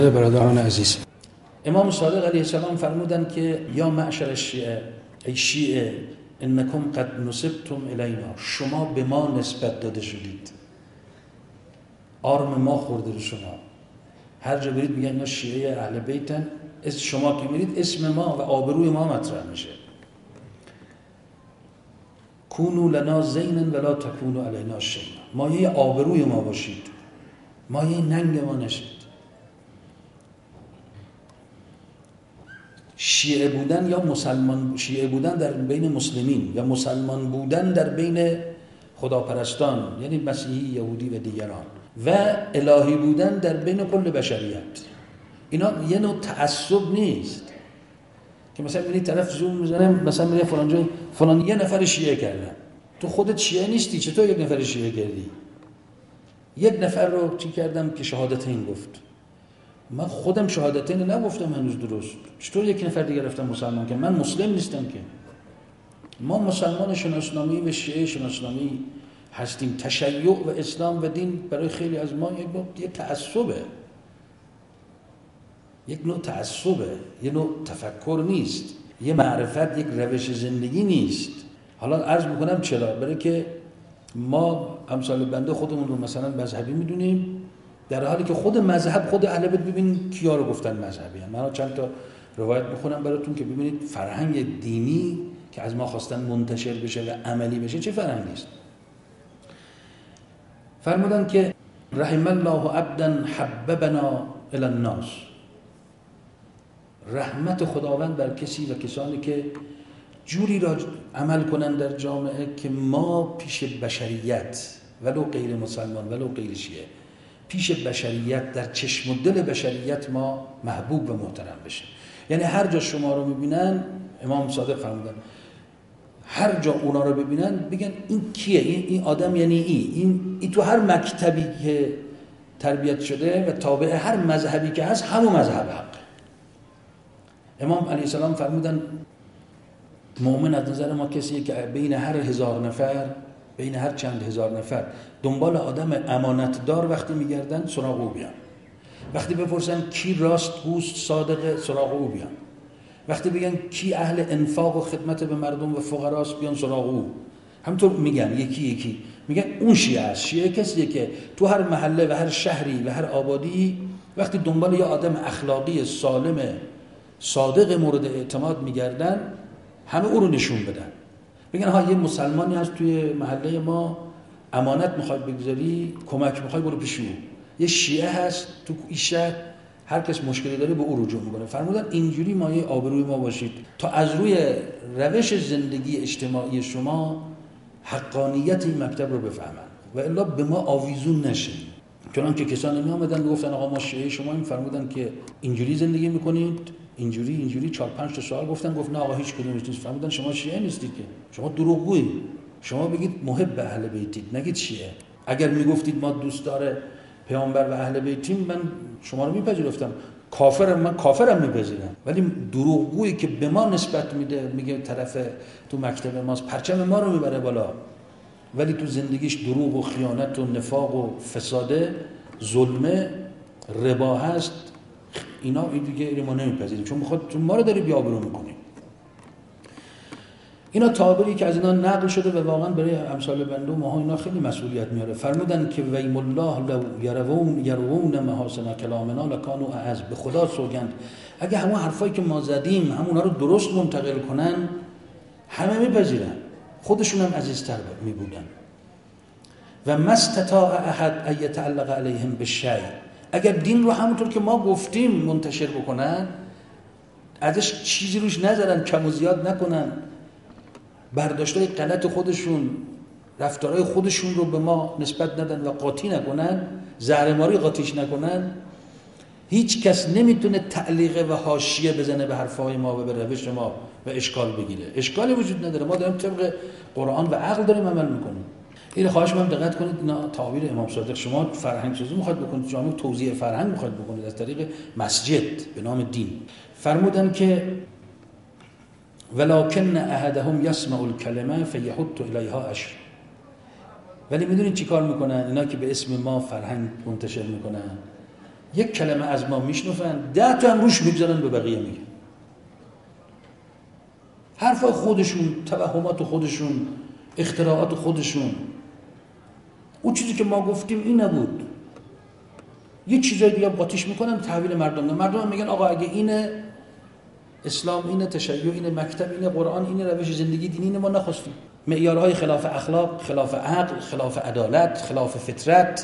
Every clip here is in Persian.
برادران عزیز، امام صادق علیه السلام فرمودن که یا معشر الشیعه، ای شیعه، انکم قد نسبتم الینا، شما به ما نسبت داده شدید، آرم ما خورده رو شما. هر جا برید میگن اینا شیعه اهل بیتن، شما که میرید اسم ما و آبروی ما مطرح میشه. کونوا لنا زینا ولا تکونوا علینا شیئا، مایه آبروی ما باشید، مایه ننگ ما نشید. شیعه بودن یا مسلمان، شیعه بودن در بین مسلمین یا مسلمان بودن در بین خداپرستان، یعنی مسیحی، یهودی و دیگران، و الهی بودن در بین کل بشریت، اینا یه نوع تعصب نیست که مثلا میری طرف زوم میزنه مثلا میره فلان جای فلان یه نفر شیعه کردن، تو خودت شیعه نیستی، چطور یک نفر شیعه کردی؟ یک نفر رو چی کردم که شهادتین گفت، من خودم شهادتین نگفتم هنوز درست، چطور یک نفر دیگه رفتم مسلمان که من مسلم نیستم که. ما مسلمان شناسنامه و شیعه شناسنامه هستیم. تشیع و اسلام و دین برای خیلی از ما یک تعصبه، یک نوع تعصبه، یک نوع تفکر نیست، یه معرفت، یک روش زندگی نیست. حالا عرض میکنم چرا؟ برای که ما امثال بنده خودمون رو مثلا مذهبی میدونیم، در حالی که خود مذهب، خود اهل بیت ببینید کیا رو گفتن مذهبی هم. من چند تا روایت میخونم براتون که ببینید فرهنگ دینی که از ما خواستن منتشر بشه و عملی بشه چه فرهنگی است. فرمودن که رحم الله عبدا حببنا الی الناس، رحمت خداوند بر کسی و کسانی که جوری را عمل کنند در جامعه که ما پیش بشریت، ولو غیر مسلمان ولو غیر شیعه، پیش بشریت، در چشم و دل بشریت ما محبوب و محترم بشه. یعنی هر جا شما رو میبینن، امام صادق فرمودن، هر جا اونا رو ببینن بگن این کیه، این آدم یعنی این تو هر مکتبی که تربیت شده و تابع هر مذهبی که هست همون مذهب حق. امام علیه السلام فرمودن مؤمن از نظر ما کسیه که بین هر 1000 نفر، بین هر چند هزار نفر دنبال آدم امانتدار وقتی میگردن سراغ او بیان، وقتی بپرسن کی راستگوست صادق سراغ او بیان، وقتی بگن کی اهل انفاق و خدمت به مردم و فقراست بیان سراغ او. همطور میگن یکی یکی میگن اون شیعه است. شیعه کسیه که تو هر محله و هر شهری و هر آبادی وقتی دنبال یه آدم اخلاقی سالم صادق مورد اعتماد میگردن همه او رو نشون بدن، بگن ها یه مسلمانی هست توی محله ما، امانت میخوای بگذاری، کمک میخوای، برو پیش او. یه شیعه هست تو این شهر، هر کس مشکلی داره به او رجوع میکنه. فرمودن اینجوری مایه آبروی ما باشید تا از روی روش زندگی اجتماعی شما حقانیت این مکتب رو بفهمن و الا به ما آویزون نشین. چون که کسانی می آمدن گفتن آقا ما شیعه شما این، فرمودن که اینجوری زندگی میکنید، اینجوری 4-5 تا سوال گفتن، گفت نه آقا هیچ کدومش نیست. فرمودن شما شیعه نیستید که، شما دروغگویید، شما بگید محب اهل بیتید، نگید شیعه. اگر میگفتید ما دوستدار پیامبر و اهل بیتیم من شما رو میپذیرفتم، من کافرم میپذیرم. ولی دروغگویی که به ما نسبت میده، میگه طرف تو مکتب ماست، پرچم ما رو میبره بالا، ولی تو زندگیش دروغ و خیانت و نفاق و فساده، ظلمه، ربا هست، اینا این دیگه ما نمیپذیریم، چون ما رو داری بی‌آبرو میکنیم. اینا تعابیری که از اینا نقل شده و واقعا برای امثال بنده و ماها اینا خیلی مسئولیت میاره. فرمودن که ویم الله لو یرون محاسن کلامنا لکانوا اعز، به خدا سوگند اگه همون حرفایی که ما زدیم همونا رو درست منتقل کنن همه میپذیرن، خودشون هم عزیزتر میبودن. و ما استطاع احد ان یتعلق علیهم بالشیء، اگر دین رو همونطور که ما گفتیم منتشر بکنن، ازش چیزی روش نذارن، کم و زیاد نکنن، برداشتای غلط خودشون، رفتارهای خودشون رو به ما نسبت ندن و قاطی نکنن، زهرماری قاطیش نکنن، هیچ کس نمیتونه تعلیق و حاشیه بزنه به حرفهای ما و به روش ما و اشکال بگیره. اشکالی وجود نداره، ما داریم طبق قرآن و عقل داریم عمل میکنیم. این خواهش من دقت کنید، اینا تعابیر امام صادق. شما فرهنگ سازی میخواید بکنید، جامعه توزیع فرهنگ میخواید بکنید از طریق مسجد به نام دین. فرمودن که ولکن احدهم یسمع الکلمه فیحط الیها عشر، ولی میدونید چی کار میکنن اینا که به اسم ما فرهنگ منتشر میکنن؟ یک کلمه از ما میشنفن 10 تا هم روش میگذارن به بقیه میگن. حرفای خودشون، توهمات خودشون، اختراعات خودشون. اون چیزی که ما گفتیم این نبود. یه چیزای دیگه قاطیش میکنن تحویل مردم. مردم میگن آقا اگه اینه اسلام، اینه تشیع، اینه مکتب، اینه قرآن، اینه روش زندگی دینی، اینه ما نخواستیم. معیارهای خلاف اخلاق، خلاف عقل، خلاف عدالت، خلاف فطرت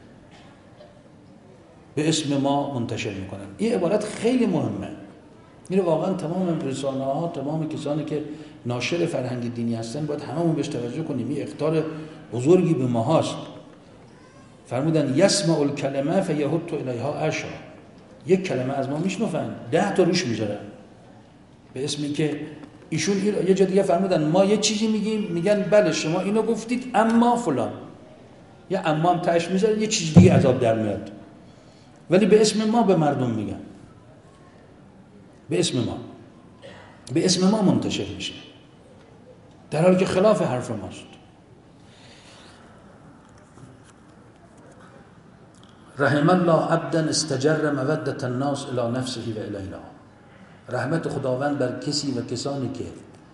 به اسم ما منتشر میکنن. این عبارت خیلی مهمه. این واقعا تمام رسانه‌ها، تمام کسانی که ناشر فرهنگ دینی هستن باید هممون بهش توجه کنیم. این اخطار بزرگی به ما هست. فرمودن یسمع الکلمه فیهت الیها عشرا. یک کلمه از ما میشنفن 10 تا روش میذارن به اسم اینکه ایشون یه جا دیگه فرمودن ما یه چیزی میگیم، میگن بله شما اینو گفتید اما فلان، یا اما هم تاش میذارن یه چیز دیگه عذاب در میاد، ولی به اسم ما به مردم میگن، به اسم ما منتشر میشه، در حالی که خلاف حرف ماست. رحم الله عبدا استجر مودة الناس الی نفسه و الینا. رحمت خداوند بر کسی و کسانی که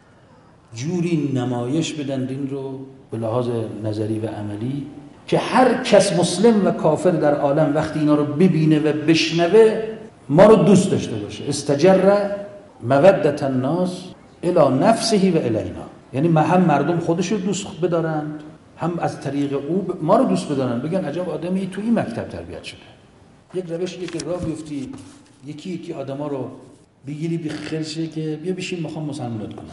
جوری نمایش بدن دین رو به لحاظ نظری و عملی که هر کس مسلم و کافر در عالم وقتی اینا رو ببینه و بشنوه ما رو دوست داشته باشه. استجر مودة الناس الی نفسه و الینا، یعنی هم مردم خودش رو دوست بدارند، هم از طریق او ما رو دوست بدارن، بگن عجب آدمی تو این مکتب تربیت شده. یک روشیه که راه بیفتی یکی آدما رو بگیری بخرشه که بیا بشین میخوام مسلمانت کنم،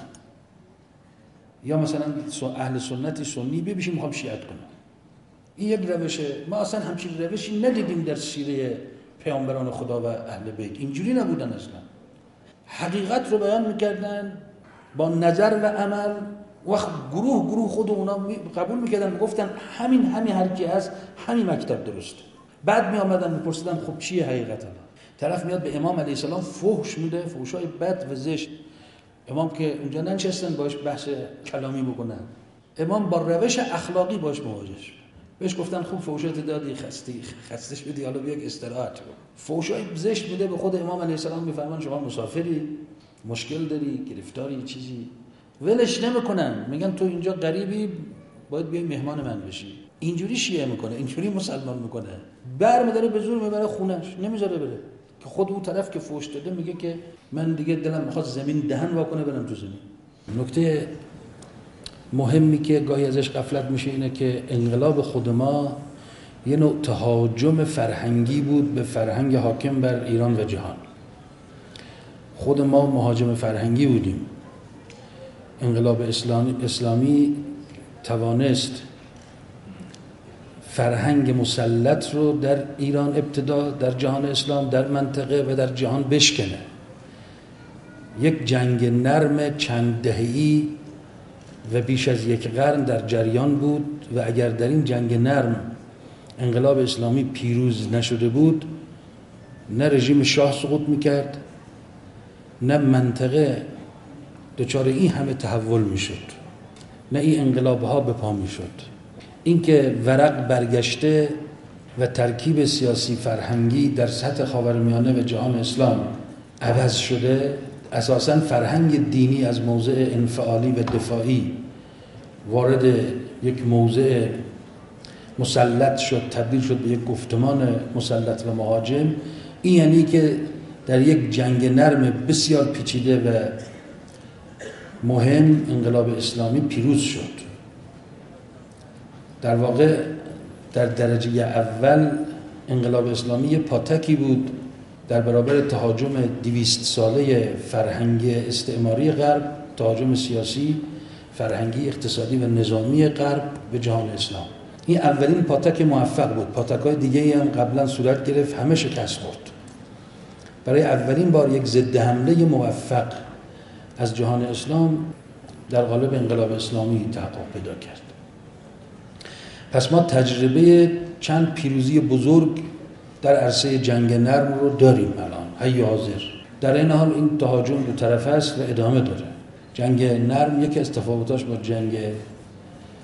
یا مثلا اهل سنتی سنی بیا بشین میخوام شیعت کنم. این یک روشه. ما اصلا همچین روشی ندیدیم در سیره پیامبران خدا و اهل بیت. اینجوری نبودن اصلا. حقیقت رو بیان میکردن با نظر و عمل. وقت گروه خود اونا قبول میکردن، گفتن همین هر کی هست همین مکتب درسته. بعد می آمدن میپرسیدن خب چیه حقیقت؟ طرف میاد به امام علیه السلام فحش میده، فحشای بد و زشت. امام که اونجا ننشستن باش بحث کلامی بکنن، امام با روش اخلاقی باش مواجه شد. بهش گفتن خوب فحشات دادی، خسته شدی، حالا بیا یک استراحت کن. فحشای زشت میده به خود امام علیه السلام، میفرمان شما مسافری، مشکل داری، گرفتاری، چیزی، ولش نمیکنن، میگن تو اینجا غریبی باید بیای مهمان من بشی. اینجوری شیعه میکنه، اینجوری مسلمان میکنه، برمی‌داره به زور میبره خونش، نمیذاره بره. که خود اون طرف که فحش داده میگه که من دیگه دلم میخواد زمین دهن واکنه برم تو زمین. نکته مهمی که گاهی ازش غفلت میشه اینه که انقلاب خود ما یه نوع تهاجم فرهنگی بود به فرهنگ حاکم بر ایران و جهان. خود ما مهاجم فرهنگی بودیم. انقلاب اسلامی توانست فرهنگ مسلط رو در ایران ابتدا، در جهان اسلام، در منطقه و در جهان بشکنه. یک جنگ نرم چند دهه‌ای و بیش از یک قرن در جریان بود و اگر در این جنگ نرم انقلاب اسلامی پیروز نشده بود، نه رژیم شاه سقوط میکرد، نه منطقه دچار این همه تحول میشد، نه این انقلابها به پا میشد. این که ورق برگشته و ترکیب سیاسی فرهنگی در سطح خاورمیانه و جهان اسلام عوض شده، اساساً فرهنگ دینی از موضع انفعالی و دفاعی وارد یک موضع مسلط شد، تبدیل شد به یک گفتمان مسلط و مهاجم. این یعنی که در یک جنگ نرم بسیار پیچیده و مهم انقلاب اسلامی پیروز شد. در واقع در درجه اول انقلاب اسلامی یه پاتکی بود در برابر تهاجم 200 ساله فرهنگ استعماری غرب، تهاجم سیاسی، فرهنگی، اقتصادی و نظامی غرب به جهان اسلام. این اولین پاتک موفق بود. پاتک‌های دیگه‌ای هم قبلا صورت گرفت، همه شکست خورد. برای اولین بار یک ضد حمله موفق از جهان اسلام در قالب انقلاب اسلامی تحقق پیدا کرد. پس ما تجربه چند پیروزی بزرگ در عرصه جنگ نرم رو داریم الان، حی حاضر. در این حال این تهاجم دو طرفه است و ادامه داره. جنگ نرم یکی از تفاوتاش با جنگ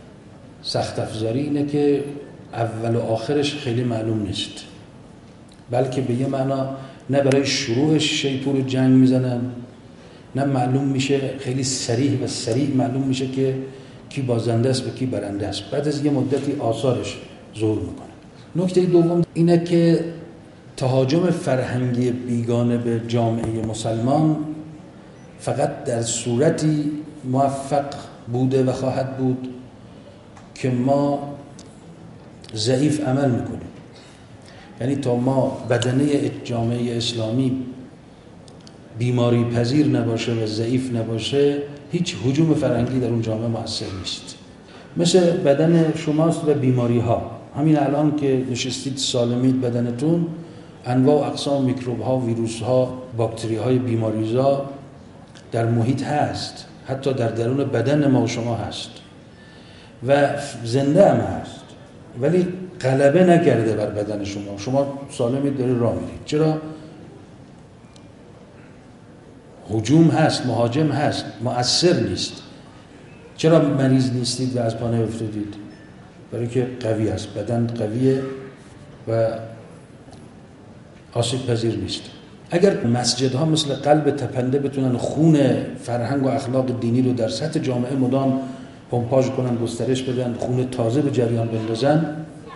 سخت افزاری اینه که اول و آخرش خیلی معلوم نیست. بلکه به یه معنا نه برای شروعش شیپور جنگ میزنن، نه معلوم میشه خیلی صریح معلوم میشه که کی بازنده است و کی برنده است. بعد از یه مدتی آثارش ظهور میکنه. نکته دوم اینه که تهاجم فرهنگی بیگانه به جامعه مسلمان فقط در صورتی موفق بوده و خواهد بود که ما ضعیف عمل میکنیم. یعنی تا ما بدنه جامعه اسلامی بیماری پذیر نباشه و ضعیف نباشه، هیچ هجوم فرهنگی در اون جامعه مؤثر نیست. مثل بدن شماست و بیماری ها. همین الان که نشستید سالمید بدنتون، انواع و اقسام میکروب ها، ویروس ها، باکتری های بیماریزا در محیط هست، حتی در درون بدن ما و شما هست و زنده هم هست، ولی غلبه نکرده بر بدن شما. شما سالمید، دارید راه میرید. چرا؟ هجوم هست، مهاجم هست، مؤثر نیست. چرا مریض نیستید و از پا نیفتادید؟ برای که قوی است، بدن قویه و آسیب پذیر نیست. اگر مسجدها مثل قلب تپنده بتونن خون فرهنگ و اخلاق دینی رو در سطح جامعه مدام پمپاژ کنن، گسترش بدن، خون تازه به جریان بندازن،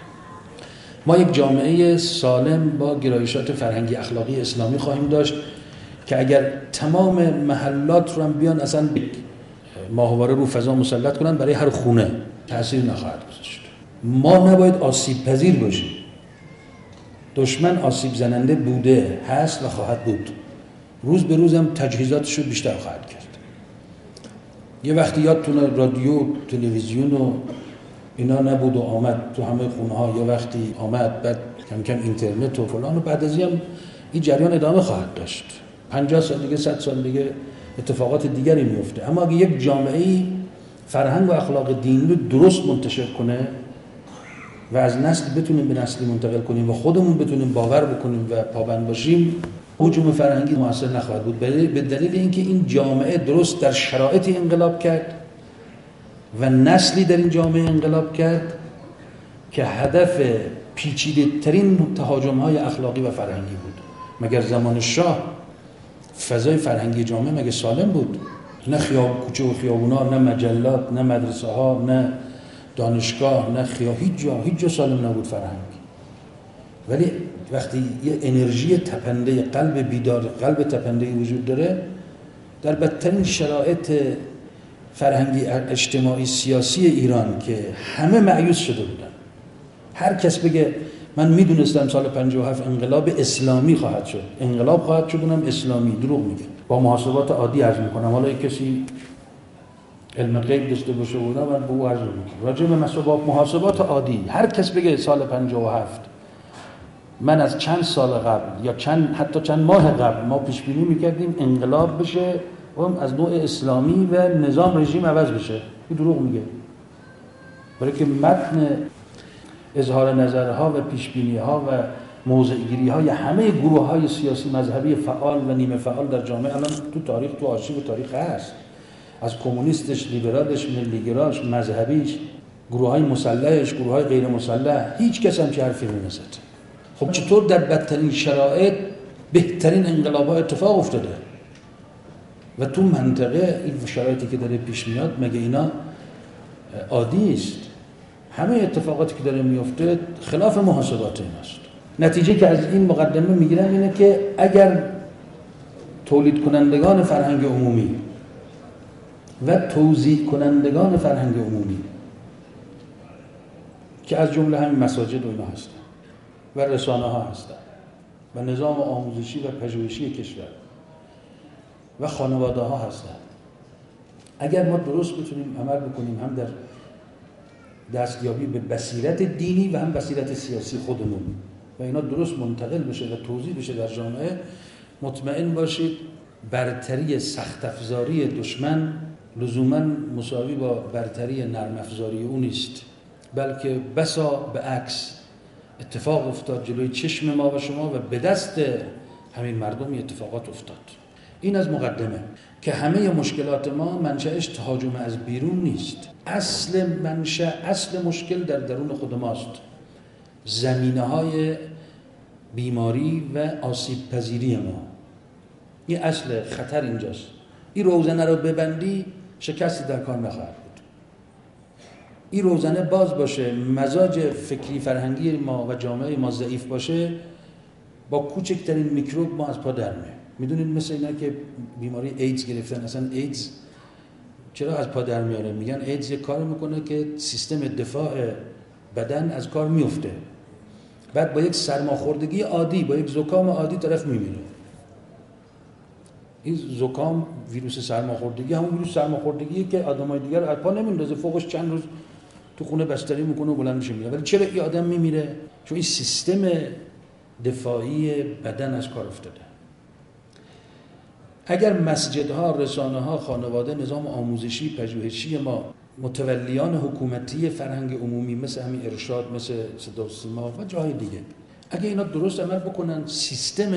ما یک جامعه سالم با گرایشات فرهنگی اخلاقی اسلامی خواهیم داشت که اگر تمام محلات رو هم بیان اصلا ماهواره رو فضا مسلط کنن، برای هر خونه تأثیر نخواهد گذاشت. ما نباید آسیب پذیر باشیم. دشمن آسیب زننده بوده، هست و خواهد بود. روز به روز هم تجهیزاتش رو بیشتر خواهد کرد. یه وقتی یادتونه رادیو، تلویزیون و اینا نبود و آمد تو همه خونه ها، یه وقتی آمد، بعد کم کم اینترنت و فلان، و بعد از این هم این جریان ادامه خواهد داشت. 50 سال دیگه، 100 سال دیگه اتفاقات دیگری میفته. اما اگه یک جامعه فرهنگ و اخلاق دین رو درست منتشر کنه و از نسل بتونیم به نسلی منتقل کنیم و خودمون بتونیم باور بکنیم و پابند باشیم، هجوم فرهنگی موثر نخواهد بود. به دلیل اینکه این جامعه درست در شرایطی انقلاب کرد و نسلی در این جامعه انقلاب کرد که هدف پیچیده ترین تهاجم های اخلاقی و فرهنگی بود. مگر زمان شاه فضای فرهنگی جامعه مگه سالم بود؟ نه کوچه و خیابونا، نه مجلات، نه مدرسه ها، نه دانشگاه، نه هیچ جا سالم نبود فرهنگ. ولی وقتی یه انرژی تپنده، قلب بیدار، قلب تپنده وجود داره، در بدترین شرایط فرهنگی اجتماعی سیاسی ایران که همه مایوس شده بودن، هر کس بگه من میدونستم سال 57 انقلاب اسلامی خواهد شد، انقلاب خواهد شد، اونم اسلامی، دروغ میگه. با محاسبات عادی عرض میکنم، حالا کسی علم غیب داشته باشه اونا، من به او عرض میکنم راجع به محاسبات عادی، هر کس بگه سال 57 من از چند سال قبل یا حتی چند ماه قبل ما پیش بینی میکردیم انقلاب بشه و از نوع اسلامی و نظام رژیم عوض بشه، این دروغ میگه. برای که متن اظهار نظرها و پیش بینی ها و موضع گیری های همه گروه های سیاسی مذهبی فعال و نیمه فعال در جامعه الان تو تاریخ، تو آرشیو تاریخ هست، از کمونیستش، لیبرالش، ملیگراش، مذهبیش، گروه های مسلحش، گروه های غیر مسلح، هیچ کس هم چه حرفی نمیزنه. خب چطور در بدترین شرایط بهترین انقلاب ها اتفاق افتاده و تو منطقه این شرایطی که داره پیش میاد مگه اینا عادی است؟ همه اتفاقاتی که داره میفته خلاف محاسبات ایناست. نتیجه که از این مقدمه میگیرم اینه که اگر تولید کنندگان فرهنگ عمومی و توزیع کنندگان فرهنگ عمومی که از جمله همین مساجد و اینا هستن و رسانه ها هستن و نظام آموزشی و پژوهشی کشور و خانواده ها هستن، اگر ما درست بتونیم عمل بکنیم هم در دستیابی به بصیرت دینی و هم بصیرت سیاسی خودمون و اینا درست منتقل بشه و توزیع بشه در جامعه، مطمئن باشید برتری سخت افزاری دشمن لزوما مساوی با برتری نرم افزاری او نیست، بلکه بسا به عکس اتفاق افتاد جلوی چشم ما و شما و به دست همین مردم اتفاقات افتاد. این از مقدمه که همه مشکلات ما منشأش تهاجم از بیرون نیست. اصل مشکل در درون خود ماست. زمینه‌های بیماری و آسیب پذیری ما. این اصل خطر اینجاست. این روزنه رو ببندی شکستی در کار نخواهد بود. این روزنه باز باشه، مزاج فکری فرهنگی ما و جامعه ما ضعیف باشه، با کوچکترین میکروب ما از پا در میایم. میدونید مثل اینا که بیماری ایدز گرفتن، اصلا ایدز چرا از پا در میاره؟ میگن ایدز یک کار میکنه که سیستم دفاع بدن از کار میفته، بعد با یک سرماخوردگی عادی، با یک زکام عادی طرف میمیره. این زکام ویروس سرماخوردگی همون ویروس سرماخوردگیه که آدمای دیگر از پا نمیندازه، فوقش چند روز تو خونه بستری میکنه و بلند میشه میره. ولی چرا این آدم میمیره؟ چون این سیستم دفاعی بدن از کار افتاده. اگر مسجدها، رسانه‌ها، خانواده، نظام آموزشی، پژوهشی ما، متولیان حکومتی فرهنگ عمومی مثل همین ارشاد، مثل صدا و سیما و جاهای دیگه، اگه اینا درست عمل بکنن، سیستم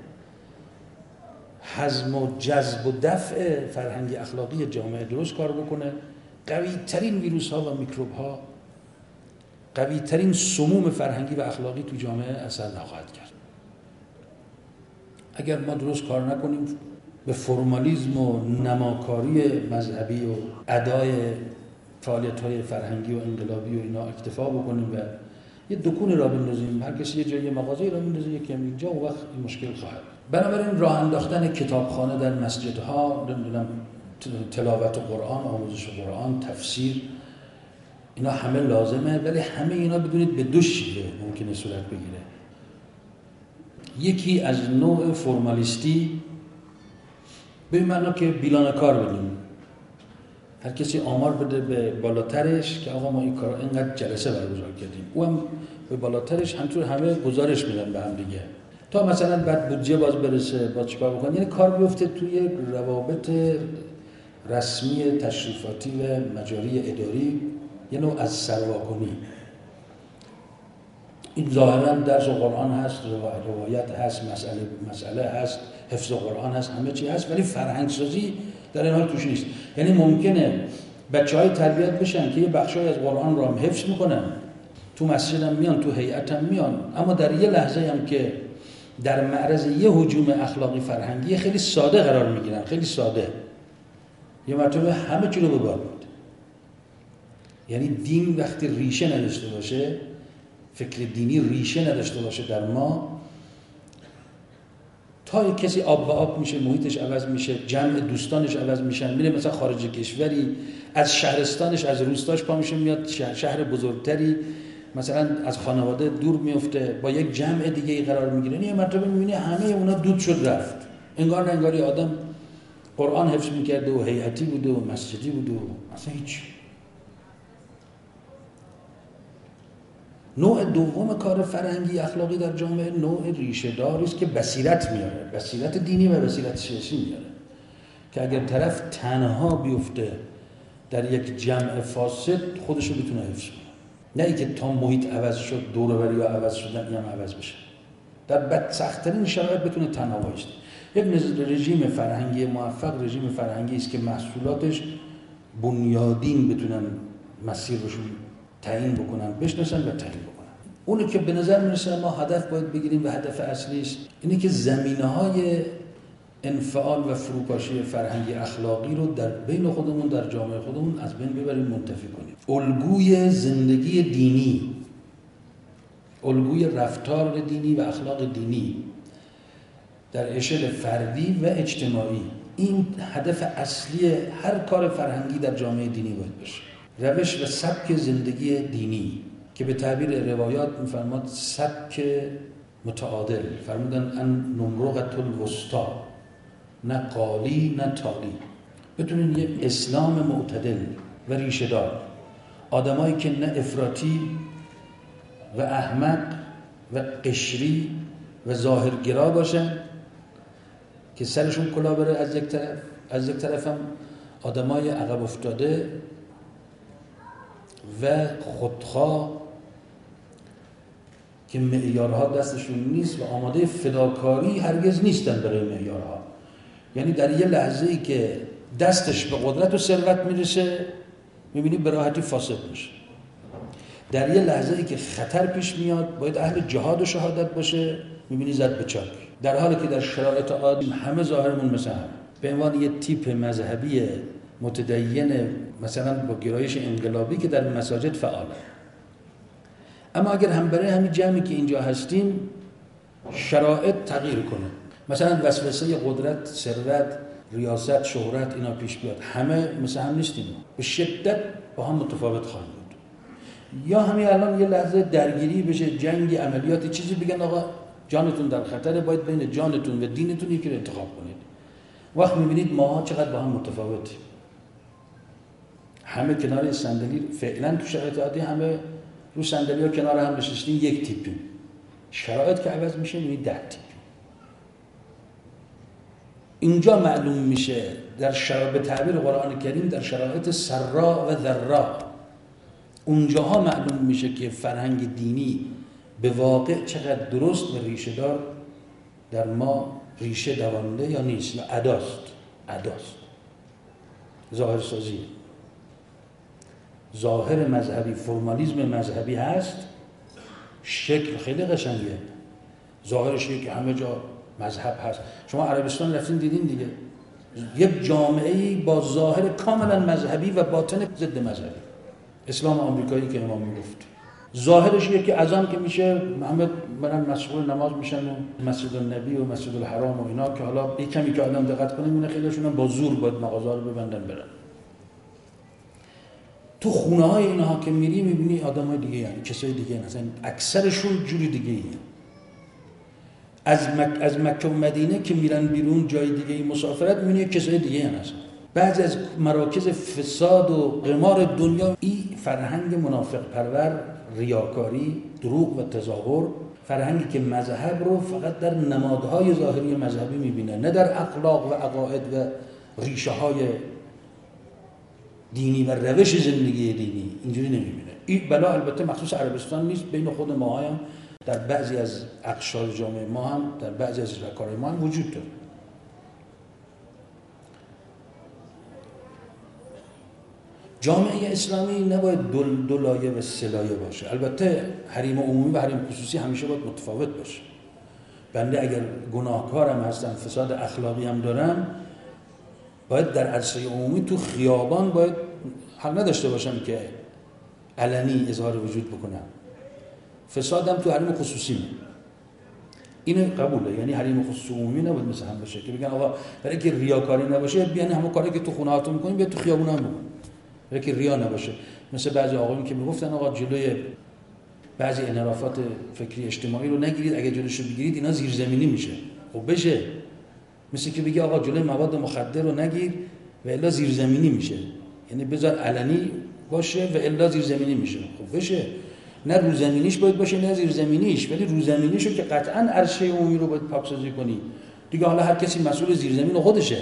هضم و جذب و دفع فرهنگی اخلاقی جامعه درست کار بکنه، قوی ترین ویروس ها و میکروب ها، قوی ترین سموم فرهنگی و اخلاقی تو جامعه اثر نخواهد کرد. اگر ما درست کار نکنیم، به فرمالیسم و نماکاری مذهبی و ادای فعالیت‌های فرهنگی و انقلابی و اینا اکتفا بکنیم و یه دکون را بندازیم، هر کسی یه جایی مغازه‌ای را بندازه یکی اینجا، و وقت این مشکل خواهد. بنابراین راه انداختن کتابخانه در مسجدها، نمیدونم تلاوت قرآن، آموزش قرآن، تفسیر، اینا همه لازمه، ولی همه اینا بدونید به دو شیوه ممکنه صورت بگیره. یکی از نوع فرمالیستی، به این معنا که بیلانه کار بدیم، هر کسی آمار بده به بالاترش که آقا ما این کار اینقدر جلسه برگزار کردیم، او هم به بالاترش همطور همه گزارش میدن به هم دیگه، تا مثلا بعد بودجه باز برسه، باز چیکار بکنن. یعنی کار بیفته توی روابط رسمی تشریفاتی و مجاری اداری، یه نوع از سرواکنی. این ظاهرا درس قرآن هست، روایت هست، مسئله هست، حفظ قرآن هست، همه چی هست، ولی فرهنگ سازی در این حال توش نیست. یعنی ممکنه بچه‌های تربیت بشن که یه بخشای از قرآن رو هم حفظ میکنن، تو مسجد هم میان، تو هیئت هم میان، اما در یه لحظه هم که در معرض یه هجوم اخلاقی فرهنگی خیلی ساده قرار میگیرن، خیلی ساده، یه مرتبه همه چی رو به باد میاد. یعنی دین وقتی ریشه نداشته باشه، فکر دینی ریشه نداشته باشه در ما، تا کسی آب به آب میشه، محیطش عوض میشه، جمع دوستانش عوض میشن، میره مثلا خارج کشوری، از شهرستانش، از روستاش پا میشه میاد شهر بزرگتری، مثلا از خانواده دور میفته، با یک جمع دیگه ای قرار میگیره. یه مرتبه میبینی همه اونا دود شد رفت، انگار نه انگاری آدم قرآن حفظ میکرده و هیئتی بوده و مسجدی بوده و اصلا هیچ. نوع دوم کار فرهنگی اخلاقی در جامعه نوع ریشه داری است که بصیرت میاره، بصیرت دینی و بصیرت سیاسی میاره، که اگر طرف تنها بیفته در یک جمع فاسد خودشو بتونه حفظ کنه، نه اینکه تا محیط عوض شد دور و بری عوض شدن اینم عوض بشه، در بدسخت‌ترین شرایط بتونه تنها وایسته. یک رژیم فرهنگی موفق رژیم فرهنگی است که محصولاتش بنیادین بتونن مسیر رو تعیین بکنن، بشناسن و تعیین بکنن. اونی که به نظر میرسه ما هدف باید بگیریم و هدف اصلی است اینه که زمینه‌های انفعال و فروپاشی فرهنگی اخلاقی رو در بین خودمون، در جامعه خودمون از بین ببریم، منتفی کنیم. الگوی زندگی دینی، الگوی رفتار دینی و اخلاق دینی در اشل فردی و اجتماعی، این هدف اصلی هر کار فرهنگی در جامعه دینی باید باشه. روش و سبک زندگی دینی که به تعبیر روایات می‌فرماد سبک متعادل، فرمودن ان نمرقة الوسطی، نه قالی نه تالی، بتونین یک اسلام معتدل و ریشه دار، آدمایی که نه افراطی و احمق و قشری و ظاهرگرا باشن که سرشون کلاه بره از یک طرف، از یک طرف هم آدمای عقب افتاده و خودخواه که معیارها دستشون نیست و آماده فداکاری هرگز نیستن برای معیارها. یعنی در یه لحظه‌ای که دستش به قدرت و ثروت میرسه میبینی به راحتی فاسد میشه. در یه لحظه ای که خطر پیش میاد باید اهل جهاد و شهادت باشه، میبینی زد به چاک. در حالی که در شرایط عادی همه ظاهرمون مثل هم، به عنوان یه تیپ مذهبی متدین مثلا با گرایش انقلابی که در مساجد فعاله. اما اگر هم برای همین جمعی که اینجا هستیم شرایط تغییر کنه، مثلا وسوسه قدرت، ثروت، ریاست، شهرت اینا پیش بیاد، همه مثل هم نیستیم، به شدت با هم متفاوت خواهیم بود. یا همین الان یه لحظه درگیری بشه، جنگی، عملیاتی، چیزی بگن آقا جانتون در خطره، باید بین جانتون و دینتون یکی رو انتخاب کنید. وقت میبینید ما چقدر با هم متفاوتیم. همه کنار صندلی، فعلا تو شرایط عادی همه رو صندلی‌ها کنار هم نشستیم، یک تیپیم. شرایط که عوض میشه میبینید 10 تیپ. اینجا معلوم میشه در شرایط، به تعبیر قرآن کریم، در شرایط سرا و ضرا، اونجاها معلوم میشه که فرهنگ دینی به واقع چقدر درست و ریشه دار در ما ریشه دوانده یا نیست، یا اداست ظاهر سازی، ظاهر مذهبی، فرمالیزم مذهبی هست، شکل خیلی قشنگه، ظاهرش که همه جا مذهب هست. شما عربستان رفتین دیدین دیگه، یک جامعه‌ای با ظاهر کاملا مذهبی و باطن ضد مذهبی. اسلام آمریکایی که امام میگفت، ظاهرش که اذان که میشه محمد برن مشغول نماز میشن و مسجد النبی و مسجد الحرام و اینا، که حالا یک کمی که آدم دقت کنه میبینه خیلیشون با زور باید مغازه‌ها رو ببندن برن. تو خونه های اینها که میری میبینی آدمای دیگه، یعنی کسای دیگه، مثلا اکثرشون جوری دیگه ای. از مکه و مدینه که میرن بیرون جای دیگه ای مسافرت، میبینی کسای دیگه هستن. بعضی از مراکز فساد و قمار دنیا این فرهنگ منافق پرور، ریاکاری، دروغ و تظاهر، فرهنگی که مذهب رو فقط در نمادهای ظاهری مذهبی میبینه، نه در اخلاق و عقاید و ریشه های دینی و روش زندگی دینی. اینجوری نمیبینه. این بلا البته مخصوص عربستان نیست، بین خود ما هم در بعضی از اقشار جامعه ما هم، در بعضی از رکارهای ما هم وجود داره. جامعه اسلامی نباید دو لایه و سه لایه باشه. البته حریم عمومی و حریم خصوصی همیشه باید متفاوت باشه. بنده اگر گناهکارم هستم، فساد اخلاقی هم دارم، باید در عرصه عمومی تو خیابان باید حق نداشته باشم که علنی اظهار وجود بکنم. فسادم تو حریم خصوصی می. اینو قبوله، یعنی حریم خصوصی عمومی نباید مثل هم باشه که بگن آقا برای که ریاکاری نباشه بیان همون کاری که تو خونه هاتون میکنیم بیا تو خیابون هم بکن، برای که ریا نباشه. مثل بعضی آقایون که میگفتن آقا جلوی بعضی انحرافات فکری اجتماعی رو نگیرید، اگه جلوشو بگیرید اینا زیرزمینی میشه. خب بشه، مثل که بگی آقا جلوی مواد مخدر رو نگیر و الا زیرزمینی میشه، یعنی بذار علنی باشه و الا زیرزمینی میشه. خب بشه، نه روزمینیش باید باشه نه زیرزمینیش، ولی روزمینیشو که قطعاً عرصه عمومی رو باید پاکسازی کنی دیگه. حالا هر کسی مسئول زیرزمین خودشه،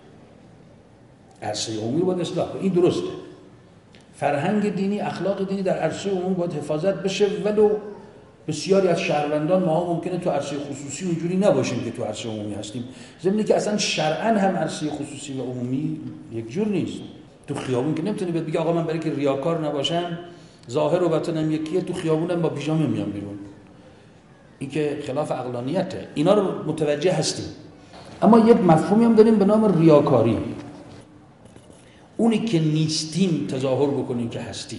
عرصه عمومی رو باید اصلاح کنی. این درسته. فرهنگ دینی، اخلاق دینی در عرصه عمومی باید حفاظت بشه، ولو بسیاری از شهروندان ما ممکنه تو عرصه خصوصی اونجوری نباشیم که تو عرصه عمومی هستیم، ضمن که اصلا شرعاً هم عرصه خصوصی و عمومی یک جور نیست. تو خیابون که نمیتونی بگی آقا من برای که ریاکار نباشم، ظاهر و باطنم یکیه، تو خیابونم با پیژامه میام بیرون. این که خلاف عقلانیته. اینا رو متوجه هستیم. اما یک مفهومی هم داریم به نام ریاکاری. اونی که نیستیم تظاهر بکنیم که هستیم.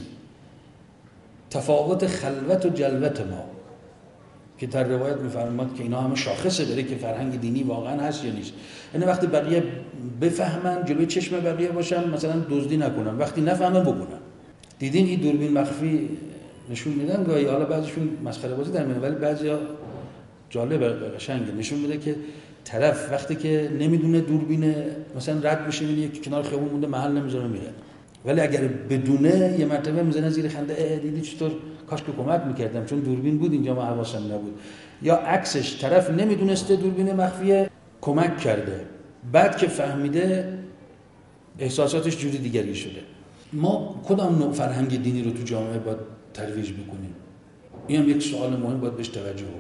تفاوت خلوت و جلوت ما که در روایت می‌فرماد که اینا همه شاخصه داره که فرهنگ دینی واقعا هست یا نیست. یعنی وقتی بقیه بفهمن جلوی چشم بقیه باشن، مثلا دزدی نکنن، وقتی نفهمن بکنن. دیدین این دوربین مخفی نشون میدن گاهی، حالا بعضیشون مسخره بازی در میاد، ولی بعضیا جالب قشنگه نشون میده که طرف وقتی که نمیدونه دوربین مثلا رد بشه، میبینه یکی کنار خیابون مونده محل نمیذاره میره، ولی اگر بدونه یه مرتبه میزنه زیر خنده دیدی چطور کاش که کمک میکردم چون دوربین بود اینجا ما حواسم نبود. یا عکسش، طرف نمیدونسته دوربین مخفیه کمک کرده، بعد که فهمیده احساساتش جوری دیگری شده. ما کدام نوع فرهنگ دینی رو تو جامعه باید ترویج بکنیم؟ این هم یک سوال مهم باید بهش توجه بکنیم.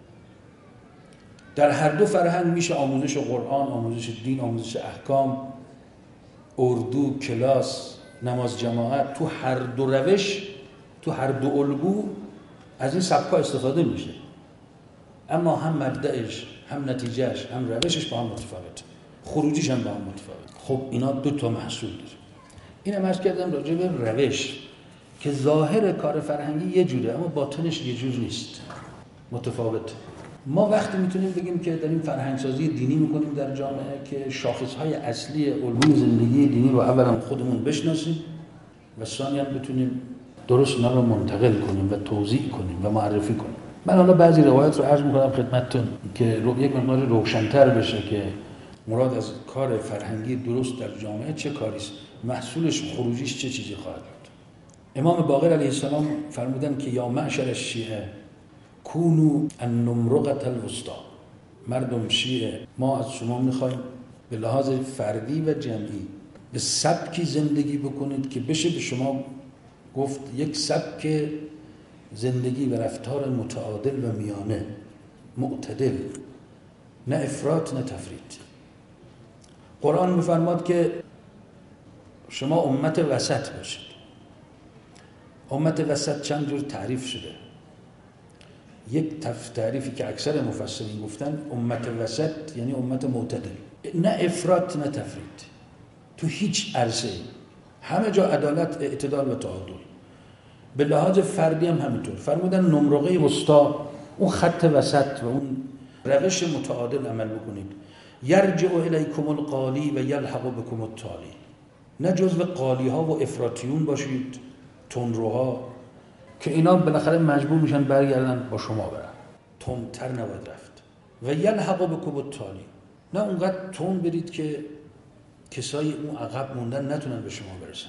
در هر دو فرهنگ میشه آموزش قرآن، آموزش دین، آموزش احکام، اردو، کلاس، نماز جماعت، تو هر دو روش تو هر دو الگو از این سبکا استفاده میشه، اما هم مبدأش هم نتیجهش هم روشش با هم متفاوته، خروجیش هم با هم متفاوته. خب اینا دو تا محصول داره. اینم عرض کردم راجع به روش که ظاهر کار فرهنگی یه جوره اما باطنش یه جور نیست، متفاوته. ما وقتی میتونیم بگیم که داریم فرهنگسازی دینی میکنیم در جامعه که شاخصهای اصلی علوم زندگی دینی رو اولا خودمون بشناسیم و ثانیاً بتونیم درست اونا رو منتقل کنیم و توضیح کنیم و معرفی کنیم. من حالا بعضی روایت رو عرض میکنم خدمتتون که یک مقدار روشن‌تر بشه که مراد از کار فرهنگی درست در جامعه چه کاریست، محصولش خروجیش چه چیزی خواهد بود. امام باقر علیه السلام فرمودن که یا معشر الشیعه کونو النمرقة الوسطی، مردم شیعه ما از شما میخوایم به لحاظ فردی و جمعی به سبکی زندگی بکنید که بشه به شما گفت یک سبک زندگی و رفتار متعادل و میانه، معتدل، نه افراط نه تفرید. قرآن میفرماد که شما امت وسط باشید. امت وسط چند جور تعریف شده. یک تعریفی که اکثر مفسرین گفتن امت وسط یعنی امت معتدل، نه افراط نه تفرید، تو هیچ عرصه همه جا عدالت، اعتدال و تعادل. به لحاظ فردی هم همینطور. فرمودن نمرقه وسطا، اون خط وسط و اون روش متعادل عمل بکنید. یرجع الیکم القالی و یلحق بکم التالی، نه جزو قالی ها و افراطیون باشید، تندروها که اینا بالاخره مجبور میشن برگردن با شما برن، تندتر نباید رفت. و یلحق بکم التالی، نه اونقدر تند برید که کسای اون عقب موندن نتونن به شما برسن.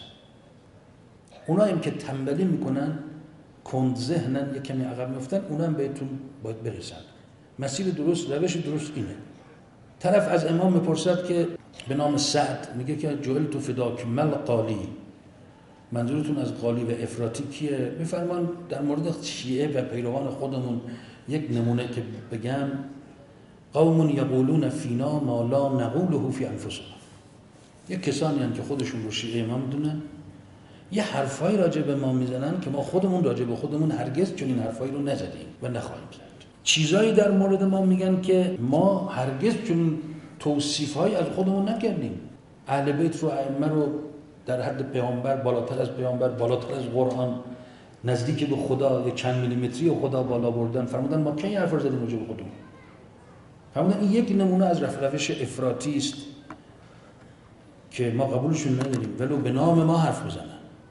اونایی که تنبلی میکنن، کند ذهنن، یک کمی عقب میفتن، اونا هم بهتون باید برسن. مسیر درست، روش درست اینه. طرف از امام میپرسد که به نام سعد میگه که جعلت فداک مل قالی، منظورتون از قالی و افراطی کیه؟ میفرمان در مورد شیعه و پیروان خودمون یک نمونه که بگم، قوم یقولون فینا ما لا نقوله فی انفسنا. یک کسانی هستند که خودشون رو شیعه ما میدونن، یه حرفایی راجع به ما میزنن که ما خودمون راجع به خودمون هرگز چنین حرفایی رو نزدیم و نخواهیم زد. چیزایی در مورد ما میگن که ما هرگز چنین توصیفایی از خودمون نکردیم. اهل بیت رو، ائمه رو در حد پیامبر، بالاتر از پیامبر، بالاتر از قرآن، نزدیک به خدا، یک چند میلیمتری خدا بالا بردن. فرمودن ما کی حرف زدیم راجع به خودمون؟ فرمودن این یک نمونه از روش افراطی است که ما قبولشون نداریم، ولو به نام ما حرف بزنن.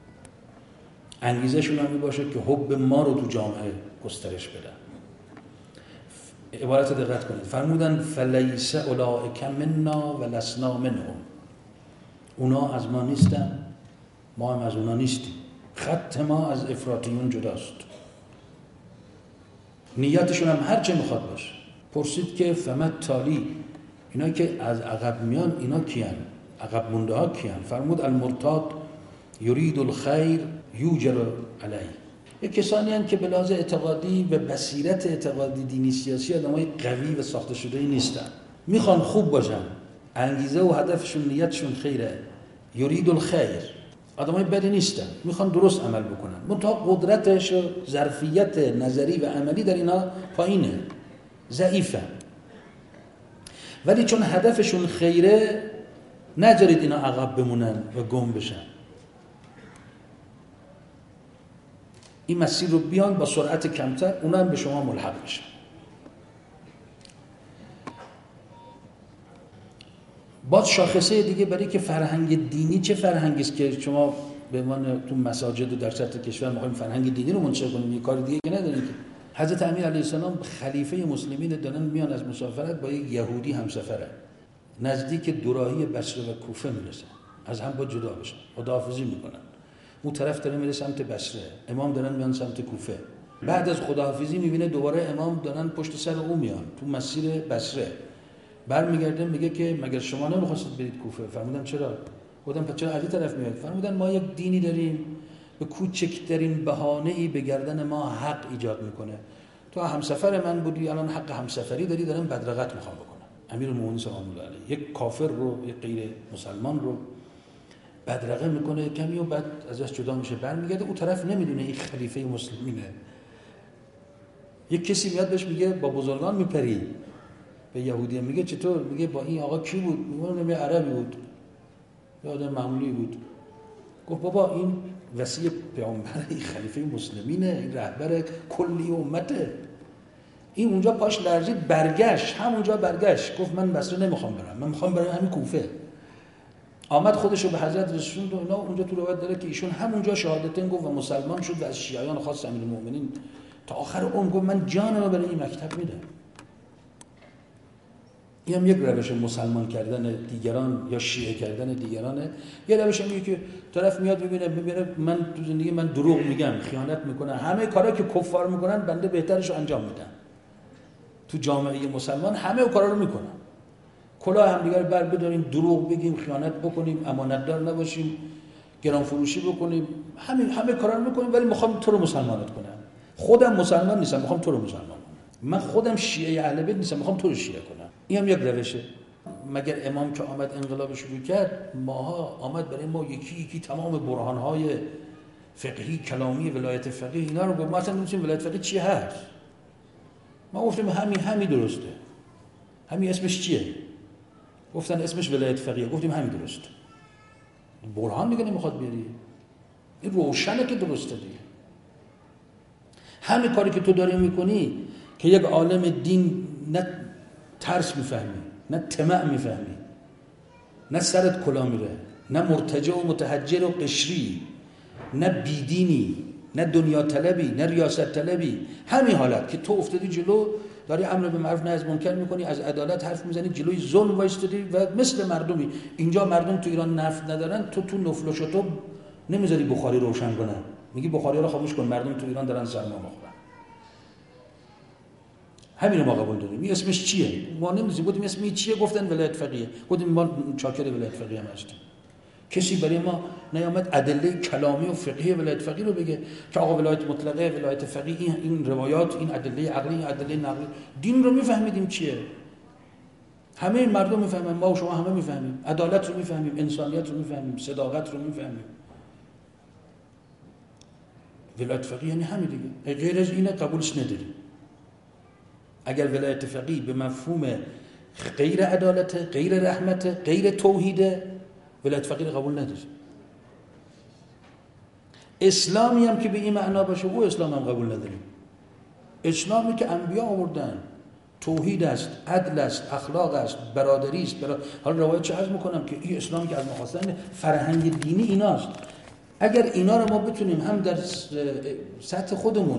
انگیزشون هم باشه که حب ما رو تو جامعه گسترش بدن. عبارت دقت کنید. فرمودن فلیس اولئک منا و لسنا منهم، اونا از ما نیستن، ما هم از اونا نیستیم. خط ما از افراطیون جداست. نیتشون هم هر چه میخواد باشه. پرسید که فمت تالی، اینا که از عقب میان اینا کیان؟ عقب مونده ها کیان؟ فرمود المرتاد یرید الخیر یوجر علیه. یک کسانی هستند که به لحاظ اعتقادی و بصیرت اعتقادی دینی سیاسی آدمای قوی و ساخته شده ای نیستن، میخوان خوب باشن، انگیزه و هدفشون نیتشون خیره، یرید الخیر، آدمای بدی نیستن، میخوان درست عمل بکنن، منتها قدرتش و ظرفیت نظری و عملی در اینا پایینه، ضعیفه. ولی چون هدفشون خیره نذارید اینا عقب بمونن و گم بشن. این مسیر رو بیان با سرعت کمتر، اونا هم به شما ملحق بشن. باز شاخصه دیگه برای که فرهنگ دینی چه فرهنگی است که شما به عنوان تو مساجد و در سطح کشور می‌خوایم فرهنگ دینی رو منتشر کنیم، یه کار دیگه که نداریم که. حضرت امیر علیه السلام خلیفه مسلمین دارن میان از مسافرت با یک یهودی همسفره، نزدیک دوراهی بصره و کوفه میرسن، از هم با جدا بشن، خداحافظی میکنن. اون طرف داره میره سمت بصره، امام دارن میان سمت کوفه. بعد از خداحافظی میبینه دوباره امام دارن پشت سر او میان تو مسیر بصره. برمیگرده میگه که مگر شما نمیخواستید برید کوفه؟ فرمودن چرا؟ گفتن پس چرا از این طرف میاد؟ فرمودن ما یک دینی داریم به کوچکترین بهانه‌ای به گردن ما حق ایجاد میکنه. تو همسفر من بودی، الان حق همسفری داری، دارن بدرقت میخوام بکنن. امیرالمومنین سلام الله علیه یک کافر رو، یک غیر مسلمان رو بدرقه میکنه کمی و بعد ازش جدا میشه برمیگرده. اون طرف نمیدونه این خلیفه مسلمینه. یک کسی میاد بهش میگه با بزرگان میپری، به یهودی میگه چطور؟ میگه با این آقا کی بود؟ میگه عربی بود، یه آدم معمولی بود. گفت بابا این وصی پیامبر، این خلیفه مسلمینه، این رهبر کلی امته. این اونجا پاش لرزید، برگشت، همونجا برگشت گفت من بصره نمیخوام برم، من میخوام برم همین کوفه. آمد خودشو به حضرت رسوند و اینا. اونجا تو روایت داره که ایشون همونجا شهادتین گفت و مسلمان شد و از شیعیان خاص امیرالمومنین تا آخر عمر گفت من جانمو برای این مکتب میدم. این هم یک روش مسلمان کردن دیگران یا شیعه کردن دیگرانه. یه روش میگه که طرف میاد ببینه من تو زندگی من دروغ میگم، خیانت میکنم، همه کارا که کفار میکنن بنده بهترشو انجام میدم. تو جامعه مسلمان همه کارا رو میکنن، کلاه هم دیگه رو بر بداریم، دروغ بگیم، خیانت بکنیم، امانتدار نباشیم، گران فروشی بکنیم، همه کارا رو میکنیم، ولی میخوام تو رو مسلمانت کنم. خودم مسلمان نیستم، میخوام تو رو مسلمان کنم. من خودم شیعه اهل بیت نیستم، میخوام تو رو شیعه کنم. این هم یک روشه. مگر امام که آمد انقلاب شروع کرد، ماها آمد برای ما یکی یکی تمام برهانهای فقهی کلامی ولایت فقیه اینا رو گفت. ما اصلا نمی‌دونیم ولایت فقیه چی هست. ما گفتیم همین درسته. همین اسمش چیه؟ گفتن اسمش ولایت فقیه. گفتیم همین درسته. برهان دیگه نمیخواد بیاری. این روشنه که درسته دیگه. همین کاری که تو داری میکنی که یک عالم دین نه ترس میفهمی، نه طمع میفهمی، نه سرت کلا میره، نه مرتجع و متحجر و قشری، نه بیدینی، نه دنیا طلبی، نه ریاست طلبی. همین حالت که تو افتادی جلو، داری امر به معروف نهی از منکر میکنی، از عدالت حرف میزنی، جلوی ظلم وایستادی و مثل مردمی. اینجا مردم تو ایران نفت ندارن، تو نفل و شتاب نمیذاری بخاری روشن کنن، میگی بخاری رو خاموش کن، مردم تو ایران دارن سرما میخورن. همین رو ما قبول داریم. این اسمش چیه؟ ما نمی‌دونیم. گفتیم اسم چیه؟ گفتن ولایت فقیه. گفتیم ما چاکر ولایت فقیه هم هستیم. کسی برای ما نیامد ادله کلامی و فقهی ولایت فقیه رو بگه که آقا ولایت مطلقه، ولایت فقیه، این روایات، این ادله عقلی، این ادله نقلی. دین رو میفهمیدیم چیه. همه مردم میفهمن، ما و شما همه میفهمیم. عدالت رو میفهمیم، انسانیت رو میفهمیم، صداقت رو میفهمیم. ولایت فقیه یعنی همین دیگه. غیر از اینه قبولش نداریم. اگر ولایت فقیه به مفهوم غیر عدالت، غیر رحمت، غیر توحید، ولایت فقیه قبول نداره. اسلامی هم که به این معنا باشه، او اسلام هم قبول نداریم. اسلامی که انبیا آوردن، توحید است، عدل است، اخلاق است، برادری است. حالا روایت چه عرض میکنم که این اسلامی که از مخاصم فرهنگ دینی ایناست. اگر اینا رو ما بتونیم هم در سطح خودمون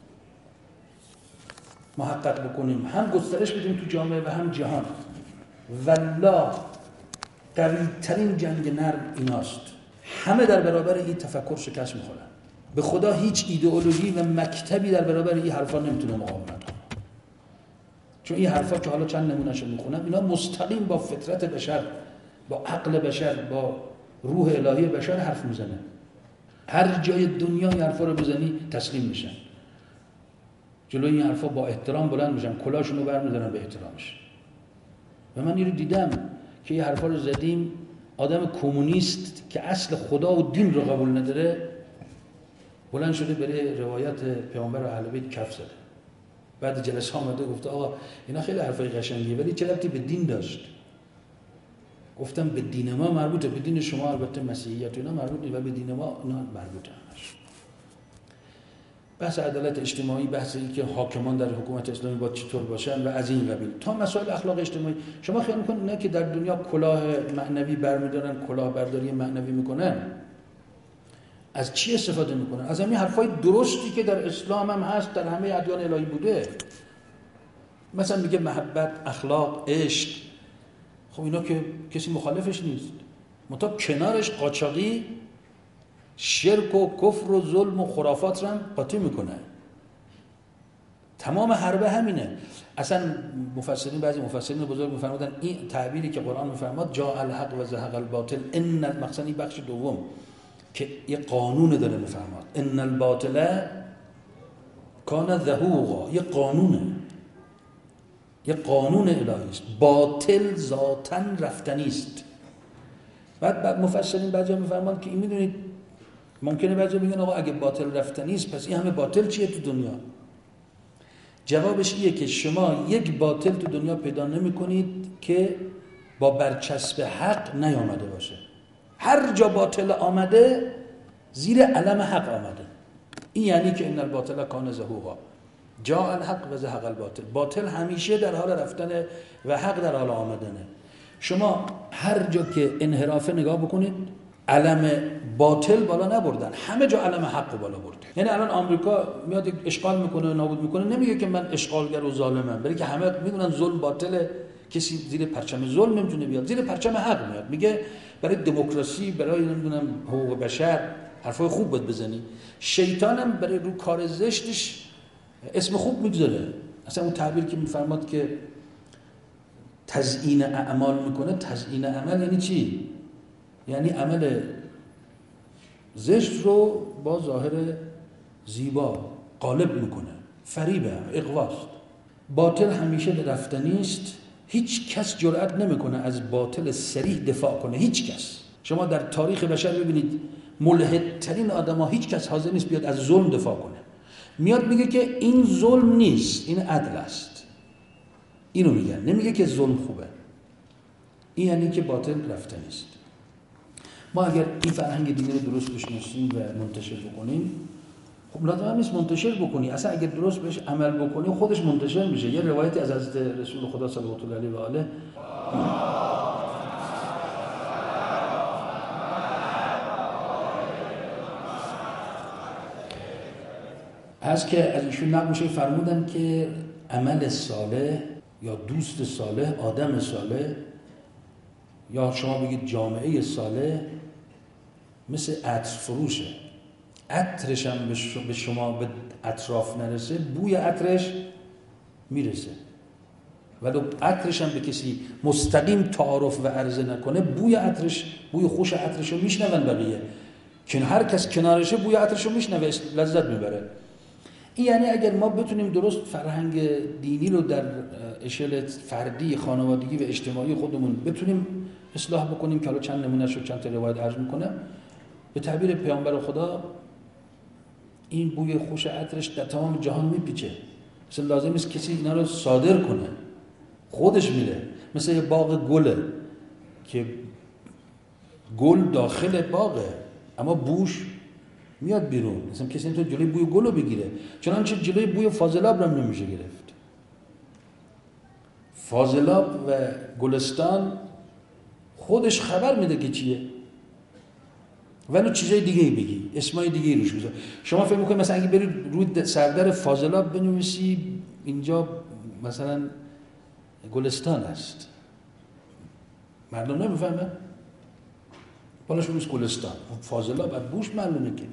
محقق بکنیم، هم گسترش بدیم تو جامعه و هم جهان، والله قوی ترین جنگ نرم ایناست. همه در برابر این تفکر شکست میخورن. به خدا هیچ ایدئولوژی و مکتبی در برابر این حرفا نمیتونه مقاومت کنه. چون این حرفا که حالا چند نمونهشو میخونم، اینا مستقیم با فطرت بشر، با عقل بشر، با روح الهی بشر حرف میزنه. هر جای دنیا این حرفا رو بزنی تسلیم میشن. جلوی این حرفا با احترام بلند میشن، کلاشون رو برمی‌دارن به احترامش. و من این رو دیدم که این حرفا رو زدیم، آدم کمونیست که اصل خدا و دین رو قبول نداره بلند شده برای روایت پیامبر اهل بیت کف زده. بعد جلسه آمده گفته آقا اینا خیلی حرفای قشنگیه ولی چه ربطی به دین داشت؟ گفتم به دین ما مربوطه، به دین شما البته مسیحیت و اینا مربوط نیست و به دین ما اینا مربوطه. بحث عدالت اجتماعی، بحث این که حاکمان در حکومت اسلامی باید چطور باشن و از این قبیل تا مسائل اخلاق اجتماعی. شما خیال میکنید نه که در دنیا کلاه معنوی برمیدارن، کلاه برداری معنوی میکنن؟ از چی استفاده میکنن؟ از همین حرفای درستی که در اسلام هم هست، در همه ادیان الهی بوده. مثلا میگه محبت، اخلاق، عشق. خب اینا که کسی مخالفش نیست. منتها کنارش قاچاقی، شرک و کفر و ظلم و خرافات رو هم قاطی میکنه. تمام حربه همینه. اصلا مفسرین، بعضی مفسرین بزرگ میفرمودن این تعبیری که قرآن میفرماد جاء الحق و زهق الباطل، ان مثلا این بخش دوم که یه قانون داره میفرماد، ان الباطل کان زهوقا، یه قانونه، یه قانون الهی است. باطل ذاتاً رفتنی است. بعد مفسرین بعضی میفرمان که این میدونید ممکنه بعضی بگن آقا اگه باطل رفتنی است پس این همه باطل چیه تو دنیا؟ جوابش اینه که شما یک باطل تو دنیا پیدا نمی‌کنید که با برچسب حق نیامده باشه. هر جا باطل آمده زیر علم حق آمده. این یعنی که ان الباطل کان زهوقا، جاء الحق و زهق الباطل. باطل همیشه در حال رفتنه و حق در حال آمدنه. شما هر جا که انحراف نگاه بکنید علم باطل بالا نبردن، همه جا علم حق بالا برده. یعنی الان آمریکا میاد اشغال میکنه، نابود میکنه، نمیگه که من اشغالگر و ظالمم، برای که همه میدونن ظلم باطله، کسی زیر پرچم ظلم نمیتونه بیاد، زیر پرچم حق میاد. میگه برای دموکراسی، برای نمیدونم حقوق بشر حرفای خوب باید بزنی. شیطانم برای رو کار زشتش اسم خوب میگذاره. اصلا اون تعبیر که میفرماد که تزیین اعمال میکنه، تزیین عمل یعنی چی؟ یعنی عمل زشت رو با ظاهر زیبا قالب میکنه. فریبه، اغواست. باطل همیشه رفتنی است. هیچ کس جرئت نمیکنه از باطل صریح دفاع کنه، هیچ کس. شما در تاریخ بشر ببینید ملحدترین آدم‌ها هیچ کس حاضر نیست بیاد از ظلم دفاع کنه. میاد میگه که این ظلم نیست، این عدل است. اینو میگن، نمیگه که ظلم خوبه. این یعنی که باطل رفتنی است. ما اگر این فرهنگ دینی رو درست بشناسیم و منتشر بکنیم، خب لازم نیست منتشر بکنی، اصلا اگر درست بهش عمل بکنی خودش منتشر میشه. یه روایتی از حضرت رسول خدا صلی الله علیه و آله هست که از ایشون نقل میشه، فرمودن که عمل صالح یا دوست صالح، آدم صالح، یا شما بگید جامعه صالح، مثل عطر فروشه. عطرش هم به شما به اطراف نرسه، بوی عطرش میرسه. ولو عطرش هم به کسی مستقیم تعارف و عرضه نکنه، بوی عطرش، بوی خوش عطرش رو میشنون بقیه. که هر کس کنارشه بوی عطرش رو میشنوه، لذت میبره. این یعنی اگر ما بتونیم درست فرهنگ دینی رو در اشل فردی، خانوادگی و اجتماعی خودمون بتونیم اصلاح بکنیم، که حالا چند نمونهش رو چند تا روایت عرض میکنم، به تعبیر پیامبر خدا این بوی خوش عطرش در تمام جهان میپیچه. مثلا لازم نیست کسی اینا رو صادر کنه، خودش میره. مثل یه باغ گله که گل داخل باغه اما بوش میاد بیرون، مثلا کسی نمیتونه جلوی بوی گل رو بگیره. چنانچه جلوی بوی فاضلاب رو نمیشه گرفت. فاضلاب و گلستان خودش خبر میده که چیه، ولی چیزای دیگه ای بگی، اسمای دیگه ای روش بذار. شما فکر میکنید مثلا اگه برید روی سردر فاضلاب بنویسی اینجا مثلا گلستان است، مردم نمیفهمه؟ بالاش روش گلستان، فاضلاب از بوش معلومه. که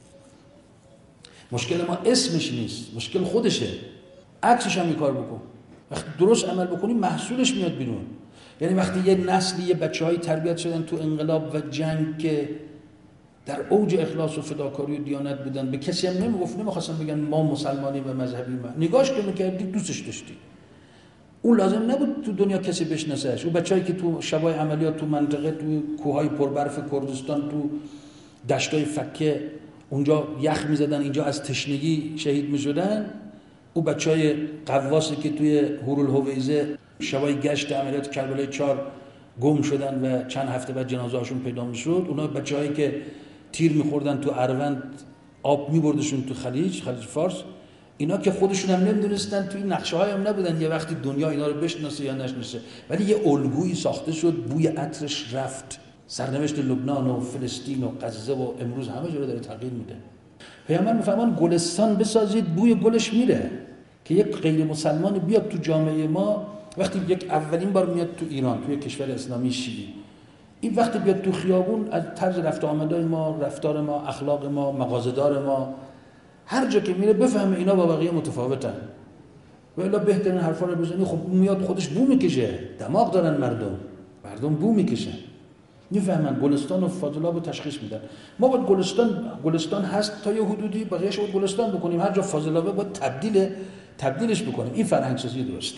مشکل ما اسمش نیست، مشکل خودشه. عکسش هم این کار بکن. وقتی درست عمل بکنی محصولش میاد بیرون. یعنی وقتی یه نسلی، یه بچه‌های تربیت شدن تو انقلاب و جنگ که در اوج اخلاص و فداکاری و دیانت بودن، به کسی هم نمیخواستن بگن ما مسلمانی و مذهبی، ما نگاش که میکردی دوستش داشتی. اون لازم نبود تو دنیا کسی بشناسهش. اون بچه‌ای که تو شبای عملیات تو منطقه، تو کوههای پربرف کردستان، تو دشتای فکه اونجا یخ میزدن، اینجا از تشنگی شهید میشدن، اون بچهای قواسی که توی هورالهویزه شبای گشت عملیات کربلای 4 گم شدن و چند هفته بعد جنازه هاشون پیدا میشد، اونا بچه‌هایی که تیر میخوردن تو اروند، آب میبردشون تو خلیج فارس، اینا که خودشون هم نمیدونستن، توی نقشه‌های هم نبودن یه وقتی دنیا اینا رو بشناسه یا نشناسه، ولی یه الگویی ساخته شد، بوی عطرش رفت. سرنوشت لبنان و فلسطین و غزه و امروز همه جا رو داره تغییر میده. پیامبر میفرمان گلستان بسازید، بوی گلش میره. که یک غیر مسلمان بیاد تو جامعه ما، وقتی یک اولین بار میاد تو ایران، توی کشور اسلامی شیعی، این وقتی بیاد تو خیابون، از طرز رفت آمدای ما، رفتار ما، اخلاق ما، مغازه‌دار ما، هر جا که میره بفهمه اینا با بقیه متفاوتن. و الا بهترین حرفا رو بزنی، خب میاد خودش بو میکشه. دماغ دارن مردم بو میکشن، میفهمن. گلستان و فاضلاب رو تشخیص میدن. ما باید گلستان هست تا یه حدودی، بقیه‌اش رو گلستان بکنیم. هر جا فاضلابه باید تبدیلش بکنیم. این فرهنگ سازی درسته.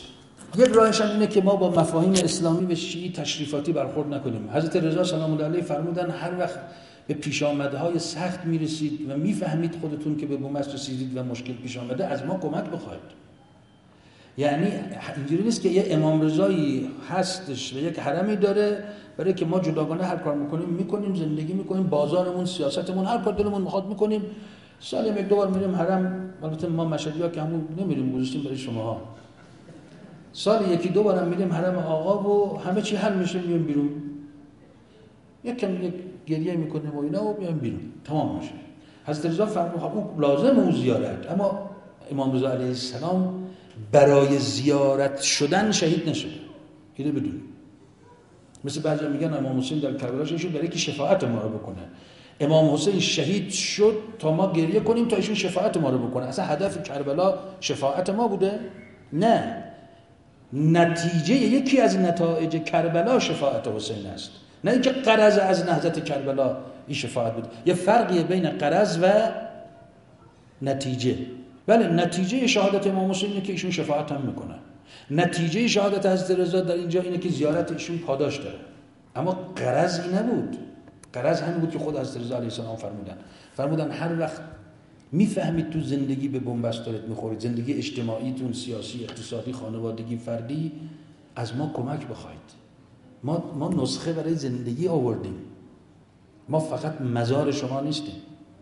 یک راهش هم اینه که ما با مفاهیم اسلامی و شیعی تشریفاتی برخورد نکنیم. حضرت رضا سلام الله علیه فرمودن هر وقت به پیش آمدهای سخت میرسید و میفهمید خودتون که به بنبست رسیدید و مشکل پیش آمده، از ما کمک بخواید. یعنی اینجوری نیست که یه امام رضایی هستش و یک حرمی داره برای که ما جداگانه هر کار میکنیم زندگی میکنیم، بازارمون، سیاستمون، هر کار دلمون میخواد میکنیم. سال یک دو بار میریم حرم، البته ما مشهدی‌ها که همون نمیریم، گذاشتیم برای شماها. سال یکی دو بارم میریم حرم آقا و همه چی حل میشه، میایم بیرون. یک گریه میکنیم و اینا و میایم بیرون، تمام میشه. حضرت رضا فرمود اون لازم اون زیارت، اما امام رضا علیه السلام برای زیارت شدن شهید نشد. اینو بدون. مثل بعضی میگن امام حسین در کربلا شهید شد برای که شفاعت ما رو بکنه. امام حسین شهید شد تا ما گریه کنیم تا ایشون شفاعت ما رو بکنه. اصلا هدف کربلا شفاعت ما بوده؟ نه. نتیجه یکی از نتایج کربلا شفاعت حسین است، نه اینکه غرض از نهضت کربلا این شفاعت بود. یه فرقیه بین غرض و نتیجه. بله نتیجه شهادت امام حسین اینه که ایشون شفاعت هم میکنه. نتیجه شهادت حضرت رضا در اینجا اینه که زیارت ایشون پاداش داره. اما غرض این نبود. غرض همین بود که خود حضرت رضا علیه السلام فرمودن هر وقت میفهمید تو زندگی به بنبست دارید میخورید، زندگی اجتماعیتون، سیاسی، اقتصادی، خانوادگی، فردی، از ما کمک بخواید. ما نسخه برای زندگی آوردیم. ما فقط مزار شما نیستیم.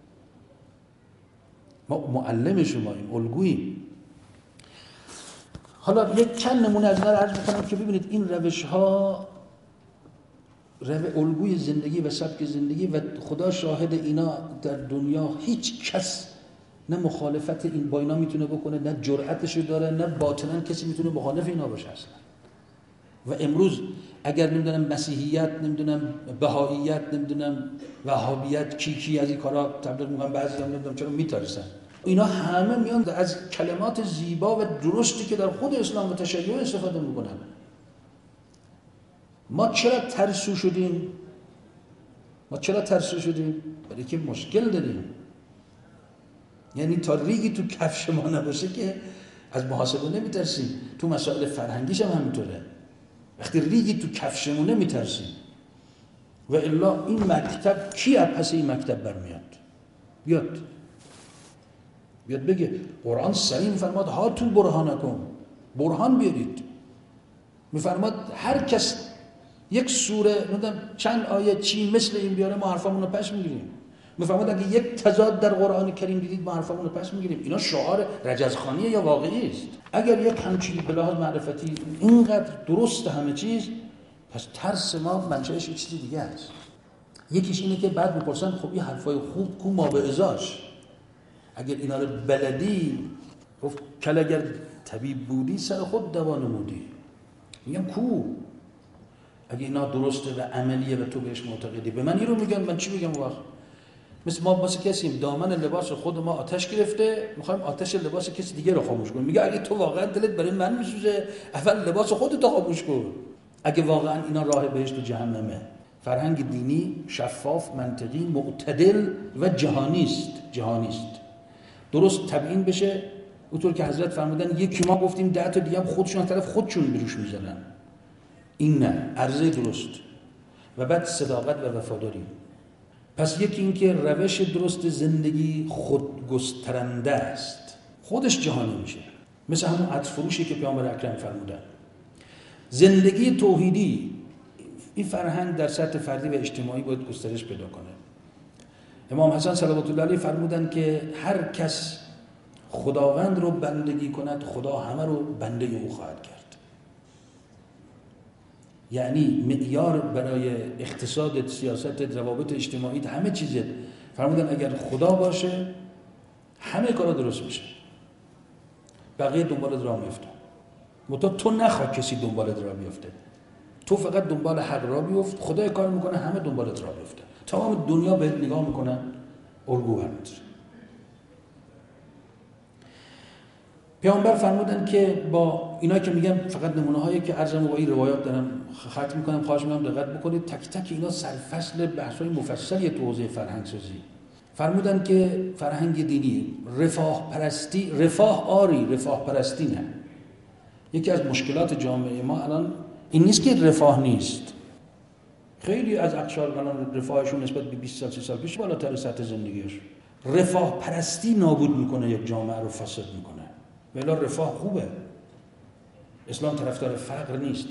ما معلم شماییم، الگوییم. حالا یک چند نمونه از اینا رو عرض میکنم که ببینید این روش ها الگوی زندگی و سبک زندگی و خدا شاهد اینا در دنیا هیچ کس نه مخالفت این با اینا میتونه بکنه، نه جرأتشو داره، نه باطنا کسی میتونه مخالف اینا باشه اصلا. و امروز اگر نمیدونم مسیحیت، نمیدونم بهاییت، نمیدونم وهابیت کی از این کارا تبلیغ میکنن، بعضی هم نمیدونم چرا میترسن، اینا همه میان از کلمات زیبا و درستی که در خود اسلام و تشیع استفاده میکنن. ما چرا ترسو شدیم؟ برای که مشکل داریم. یعنی تا ریگی تو کفش ما نباشه که از محاسبه نمیترسیم. تو مسائل فرهنگیش هم همینطوره. وقتی ریگی تو کفشمون نمیترسیم و الا این مکتب کی از پس این مکتب برمیاد؟ بیاد بگه قرآن صریح میفرماد هاتوا برهانکم، برهان بیارید. میفرماد هر کس یک سوره چند آیه چی مثل این بیاره ما حرفامون رو پس میگیریم. میفرماد اگه یک تضاد در قرآن کریم دیدید ما حرفامون رو پس میگیریم. اینا شعار رجزخانیه یا واقعی است؟ اگر یک همچین به لحاظ معرفتی اینقدر درست همه چیز، پس ترس ما منشأش یه چیز دیگه است. یکیش اینه که بعد میپرسن خب این حرفای خوب کو ما به ازاش؟ اگر اینا رو بلدی، گفت کل اگر طبیب بودی سر خود دوا نمودی. میگم کو؟ اگه اینا درسته و عملیه و تو بهش معتقدی، به من این رو میگن، من چی بگم وقت؟ مثل ما کسیم دامن لباس خود ما آتش گرفته، میخوایم آتش لباس کسی دیگه رو خاموش کنیم. میگه اگه تو واقعا دلت برای من میسوزه، اول لباس خودت رو خاموش کن. اگه واقعا اینا راه بهشت و جهنمه. فرهنگ دینی شفاف، منطقی، معتدل و جهانی است. درست تبیین بشه، اونطور که حضرت فرمودن یکی ما گفتیم 10 تا دیگه هم خودشون طرف خودشون بروش میزنن. این نه، عرضه درست و بعد صداقت و وفاداری. پس یکی این که روش درست زندگی خودگسترنده است، خودش جهانی میشه، مثل همون عطر فروشی که پیامبر اکرم فرمودن. زندگی توحیدی، این فرهنگ در سطح فردی و اجتماعی باید گسترش پیدا کنه. امام حسن صلوات الله علیه فرمودن که هر کس خداوند رو بندگی کند، خدا همه رو بنده او خواهد کرد. یعنی معیار برای اقتصاد، سیاست، روابط اجتماعی، همه چیزت فرمودن اگر خدا باشه همه کارا درست میشه، بقیه دنبالت راه میفته. متا تو نخواه کسی دنبالت راه بیفته، تو فقط دنبال حق راه بیفت، خدا کار میکنه همه دنبالت راه بیفته. تمام دنیا بهت نگاه میکنن، الگو هست. پیامبر فرمودن که با اینا که میگم فقط نمونه هایی که عرضم با این روایات دارم ختم میکنم، خواهش میکنم دقت بکنید. تک تک اینا سرفصل بحث‌های مفصلی تو حوزه فرهنگ سازی. فرمودن که فرهنگ دینی رفاه پرستی، رفاه آری، رفاه پرستی نه. یکی از مشکلات جامعه ما الان این نیست که رفاه نیست. خیلی از اقشار الان رفاهشون نسبت به 20 سال 30 سال پیش بالاتر سطح زندگیش. رفاه پرستی نابود میکنه یک جامعه رو، فاسد میکنه. ولی رفاه خوبه. اسلام طرفدار فقر نیست.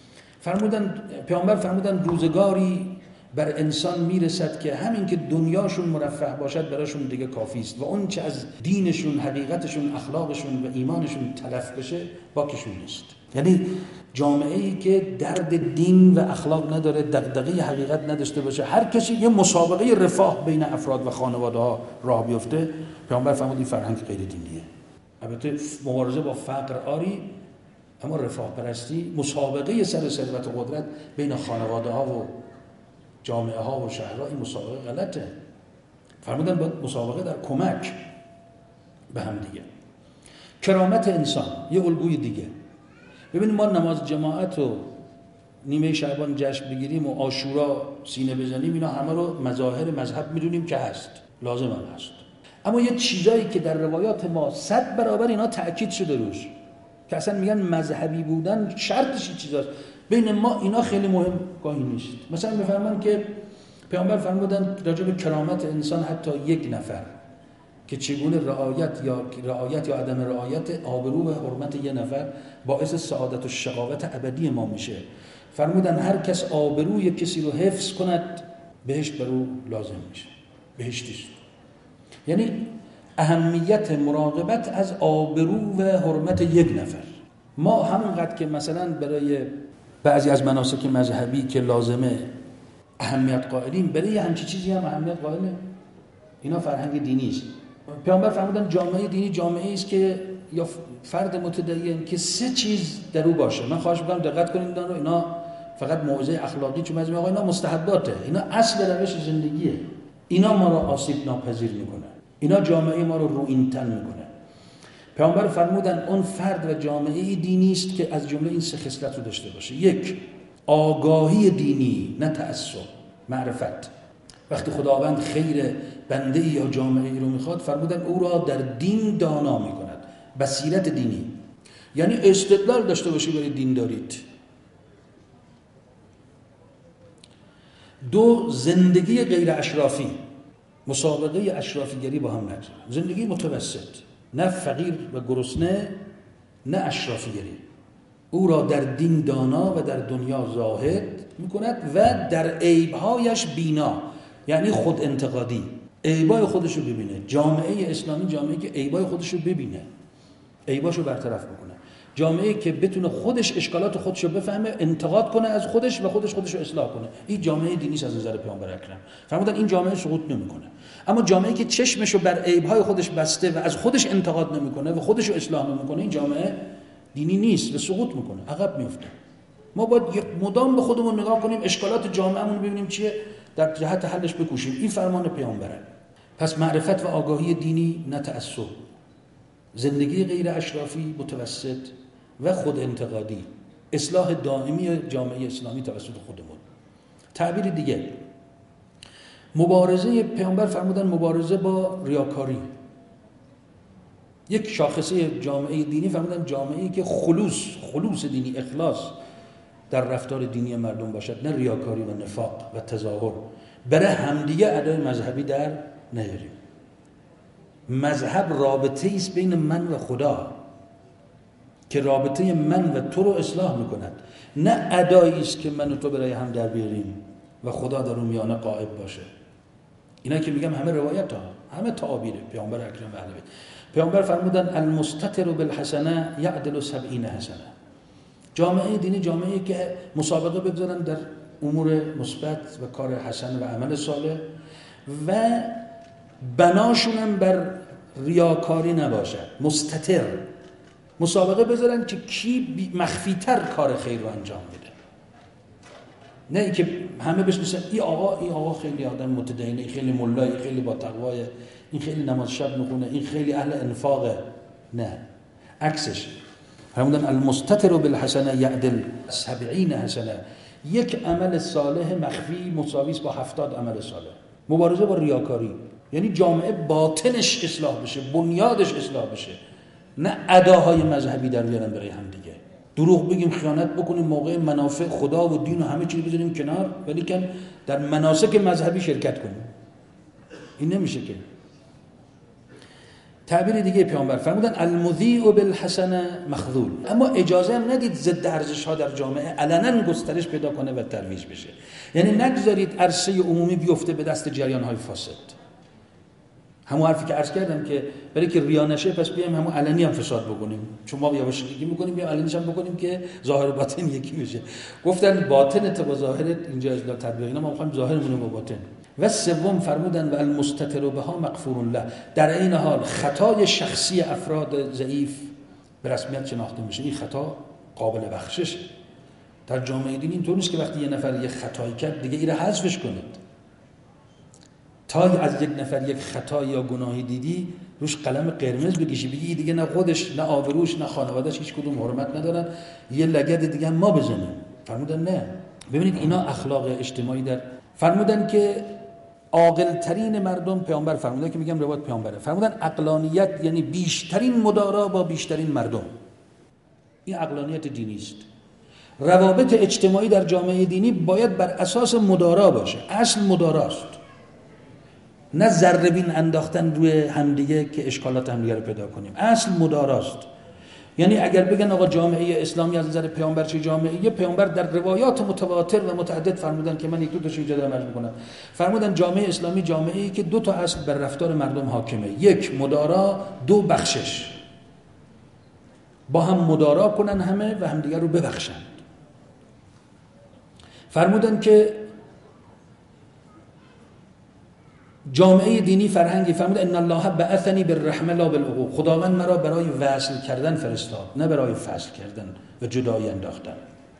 پیامبر فرمودن روزگاری بر انسان میرسد که همین که دنیاشون مرفه باشد براشون دیگه کافی است و اون چه از دینشون، حقیقتشون، اخلاقشون و ایمانشون تلف بشه باکشون نیست. یعنی جامعه‌ای که درد دین و اخلاق نداره، دغدغه حقیقت نداشته باشه، هر کسی یه مسابقه رفاه بین افراد و خانواده‌ها راه بیفته، پیامبر فرمود این فرهنگ غیر دینیه. البته مبارزه با فقر آری، اما رفاه پرستی، مسابقه سر ثروت و قدرت بین خانواده‌ها و جامعه ها و شهرها، این مسابقه غلطه. فرمودن باید مسابقه در کمک به هم دیگه. کرامت انسان یه الگوی دیگه. ببینید ما نماز جماعت و نیمه شعبان جشن بگیریم و عاشورا سینه بزنیم، اینا همه رو مظاهر مذهب میدونیم که هست، لازم هم هست. اما یه چیزایی که در روایات ما 100 برابر اینا تأکید شده روش، که اصلا میگن مذهبی بودن شرطش این چیزاست، بین ما اینا خیلی مهم گاهی نیست. مثلا میفهمن که پیامبر فرمودن راجع به کرامت انسان حتی یک نفر که چگونه رعایت یا عدم رعایت آبرو و حرمت یک نفر باعث سعادت و شقاوت ابدی ما میشه. فرمودن هر کس آبروی کسی رو حفظ کند بهشت بر او لازم میشه، بهشتیست. یعنی اهمیت مراقبت از آبرو و حرمت یک نفر. ما همونقدر که مثلا برای بعضی از مناسک مذهبی که لازمه اهمیت قائلیم، برای همچی چیزی هم اهمیت قائله. اینا فرهنگ دینی است. پیامبر فرمودن جامعه دینی جامعه است که یا فرد متدین که 3 چیز در او باشه. من خواهش می‌کنم دقت کنید اینا فقط موعظه اخلاقی، چون بعضی میگن اینا مستحباته، اینا اصل روش زندگیه. اینا ما رو آسیب ناپذیر میکنه، اینا جامعه ما رو روئینتن میکنه. پیامبر فرمودن اون فرد و جامعه دینی است که از جمله این 3 خصلت رو داشته باشه. 1 آگاهی دینی، نه تعصب، معرفت. وقتی خداوند خیر بنده یا جامعه ای رو میخواد، فرمودن او را در دین دانا میکند. بصیرت دینی یعنی استدلال داشته باشی برای دین دارید. 2 زندگی غیر اشرافی، مسابقه اشرافیگری با هم نگذاره، زندگی متوسط، نه فقیر و گرسنه نه اشرافیگری. او را در دین دانا و در دنیا زاهد میکند و در عیبهایش بینا، یعنی خود انتقادی، عیبای خودش رو ببینه. جامعه اسلامی جامعه که عیبای خودش رو ببینه، عیباشو برطرف بکنه. جامعه که بتونه خودش اشکالات خودش رو بفهمه، انتقاد کنه از خودش و خودش رو اصلاح کنه. این جامعه دینی است از نظر پیامبر اکرم. فرمودن این جامعه سقوط نمیکنه. اما جامعه که چشمشو بر عیب‌های خودش بسته و از خودش انتقاد نمیکنه و خودش رو اصلاح نمیکنه، این جامعه دینی نیست و سقوط میکنه، عقب میفته. ما باید مدام به خودمون نگاه کنیم، اشکالات جامعهمون ببینیم چیه، در جهت حلش بکوشیم. این فرمان پیامبره. پس معرفت و آگاهی دینی، نه تعصب. زندگی غیر اشرافی متوسط و خود انتقادی. اصلاح دائمی جامعه اسلامی توسط خودمون. تعبیر دیگه، مبارزه، پیامبر فرمودن مبارزه با ریاکاری. یک شاخصه جامعه دینی فرمودن جامعه‌ای که خلوص دینی، اخلاص در رفتار دینی مردم باشد، نه ریاکاری و نفاق و تظاهر. برای همدیگه ادای مذهبی در نیاریم. مذهب رابطه است بین من و خدا که رابطه من و تو رو اصلاح میکند، نه ادایی است که من و تو برای هم در بیاریم و خدا در اون میانه غائب باشه. اینا که میگم همه روایت ها، همه تعابیره پیامبر اکرم و اهل بیت. پیامبر فرمودن المستتر بالحسنه یعدل 70 حسنه. جامعه دینی جامعه‌ای که مسابقه بگذارن در امور مثبت و کار حسن و عمل صالح و بناشون هم بر ریاکاری نباشد، مستتر. مسابقه بذارن که کی مخفی‌تر کار خیر رو انجام میده، نه ای که همه بشناسن این آقا خیلی آدم متدینه، این خیلی ملایی، خیلی با تقوای، این خیلی نماز شب میخونه، این خیلی اهل انفاقه. نه، عکسش. فرمودن المستتر بالحسنه یعدل 70 حسنه. یک عمل صالح مخفی مساوی است با 70 عمل صالح. مبارزه با ریاکاری یعنی جامعه باطنش اصلاح بشه، بنیادش اصلاح بشه، نه اداهای مذهبی در بیارن برای هم دیگه. دروغ بگیم، خیانت بکنیم، موقع منافع خدا و دین و همه چیز بذاریم کنار، ولی که در مناسک مذهبی شرکت کنیم. این نمیشه که. تعبیر دیگه پیامبر فرمودن المذیع بالحسنه مخذول. اما اجازه هم ندید ضد ارزش ها در جامعه علنا گسترش پیدا کنه و ترویج بشه. یعنی نگذارید عرصه عمومی بیفته به دست جریان های فاسد. همون حرفی که عرض کردم که برای که ریا نشه پس بیایم همون علنی هم فساد بکنیم، چون ما یواشکی میکنیم بیایم علنیش هم بکنیم که ظاهر و باطن یکی بشه. گفتن باطن تا ظاهر اینجا اصلاح تطبیق، اینا ما میخوایم ظاهرمون با باطن. و سوم فرمودن و المستتر بها مغفور له، در این حال خطای شخصی افراد ضعیف به رسمیت شناخته میشه. این خطا قابل بخششه. در جامعه دین اینطور نیست که وقتی یه نفر یه خطایی کرد دیگه این رو حذفش کنید. تا از یک نفر یک خطا یا گناهی دیدی روش قلم قرمز بکشی بگی دیگه نه خودش نه آبروش نه خانواده‌اش هیچ کدوم حرمت ندارن، یه لگد دیگه ما بزنیم. فرمودن نه. ببینید اینا اخلاق اجتماعی در. فرمودن که عاقل ترین مردم، پیامبر فرمودن که میگم روایت پیامبره، فرمودن عقلانیت یعنی بیشترین مدارا با بیشترین مردم. این عقلانیت دینی است. روابط اجتماعی در جامعه دینی باید بر اساس مدارا باشه. اصل مداراست، نه ذره بین انداختن روی همدیگه که اشکالات همدیگه رو پیدا کنیم. اصل مداراست. یعنی اگر بگن آقا جامعه اسلامی از نظر پیامبر چه جامعه، پیامبر در روایات متواتر و متعدد فرمودن که من یک دو تاشو اینجا دارم عرض می‌کنم. فرمودن جامعه اسلامی جامعه‌ای که دو تا اصل بر رفتار مردم حاکمه، یک مدارا، دو بخشش. با هم مدارا کنن همه و همدیگه رو ببخشند. فرمودن که جامعه دینی فرهنگی، فرمود ان الله بعثنی بالرحمه لا بالعقوق، خداوند مرا برای وصل کردن فرستاد نه برای فصل کردن و جدایی انداختن.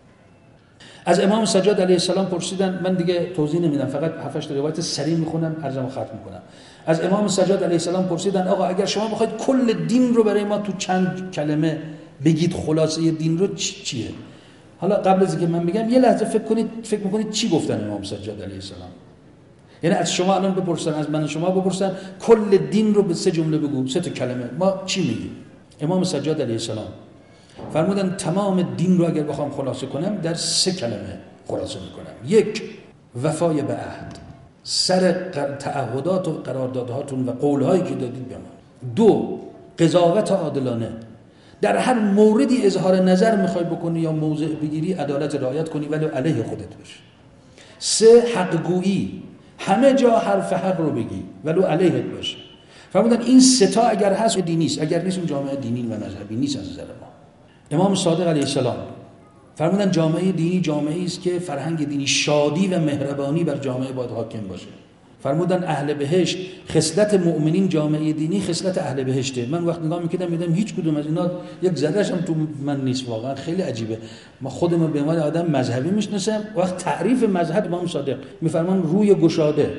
از امام سجاد علیه السلام پرسیدن، من دیگه توضیح نمیدم، فقط 7-8 روایت سریع میخونم عرضمو ختم میکنم. از امام سجاد علیه السلام پرسیدن آقا اگر شما بخواید کل دین رو برای ما تو چند کلمه بگید، خلاصه دین رو چیه؟ حالا قبل از اینکه من بگم یه لحظه فکر میکنید چی گفتن امام سجاد علیه السلام. یعنی از شما الان بپرسن، از من شما بپرسن کل دین رو به 3 جمله بگو، 3 کلمه، ما چی میگیم؟ امام سجاد علیه السلام فرمودن تمام دین رو اگر بخوام خلاصه کنم در 3 کلمه خلاصه میکنم. 1 وفای به عهد، سر تعهدات و قراردادهاتون و قولهایی که دادید به ما. 2 قضاوت عادلانه، در هر موردی اظهار نظر میخوای بکنی یا موضع بگیری عدالت رعایت کنی ولی علیه خودت باشه. 3 حق گویی، همه جا حرف حق رو بگی ولو علیهت باشه. فرمودن این 3 تا اگر هست دینی است، اگر نیست اون جامعه دینی و مذهبی نیست از نظر ما. امام صادق علیه السلام فرمودن جامعه دینی جامعه‌ای است که فرهنگ دینی شادی و مهربانی بر جامعه باید حاکم باشه. فرمودن اهل بهشت، خصلت مؤمنین جامعه دینی خصلت اهل بهشته. من وقت نگاه می‌کردم می‌دیدم هیچ کدوم از اینا یک ذره‌اش هم تو من نیست. واقعا خیلی عجیبه. ما خودمون به عنوان آدم مذهبی میشناسم، وقت تعریف مذهب امام صادق می‌فرمان روی گشاده،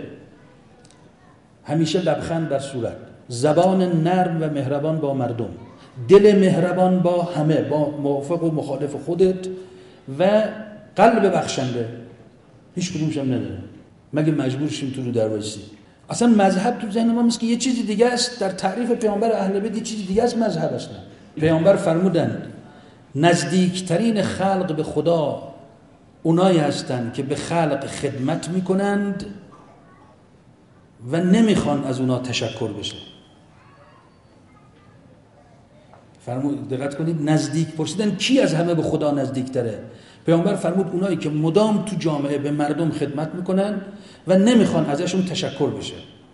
همیشه لبخند بر صورت، زبان نرم و مهربان با مردم، دل مهربان با همه، با موافق و مخالف خودت، و قلب بخشنده. هیچ کدومش هم نداره مگه مجبور شیم تو رو دروایسی. اصلا مذهب تو ذهن ما مثل که یه چیزی دیگه است. در تعریف پیامبر اهل بیت یه چیزی دیگه است مذهب اصلا. پیامبر فرمودن نزدیکترین خلق به خدا اونایی هستند که به خلق خدمت میکنند و نمیخوان از اونا تشکر بشه. فرمود دقت کنید، نزدیک پرسیدن کی از همه به خدا نزدیکتره؟ پیامبر فرمود اونایی که مدام تو جامعه به مردم خدمت میکنن و نمیخوان ازشون تشکر بشه.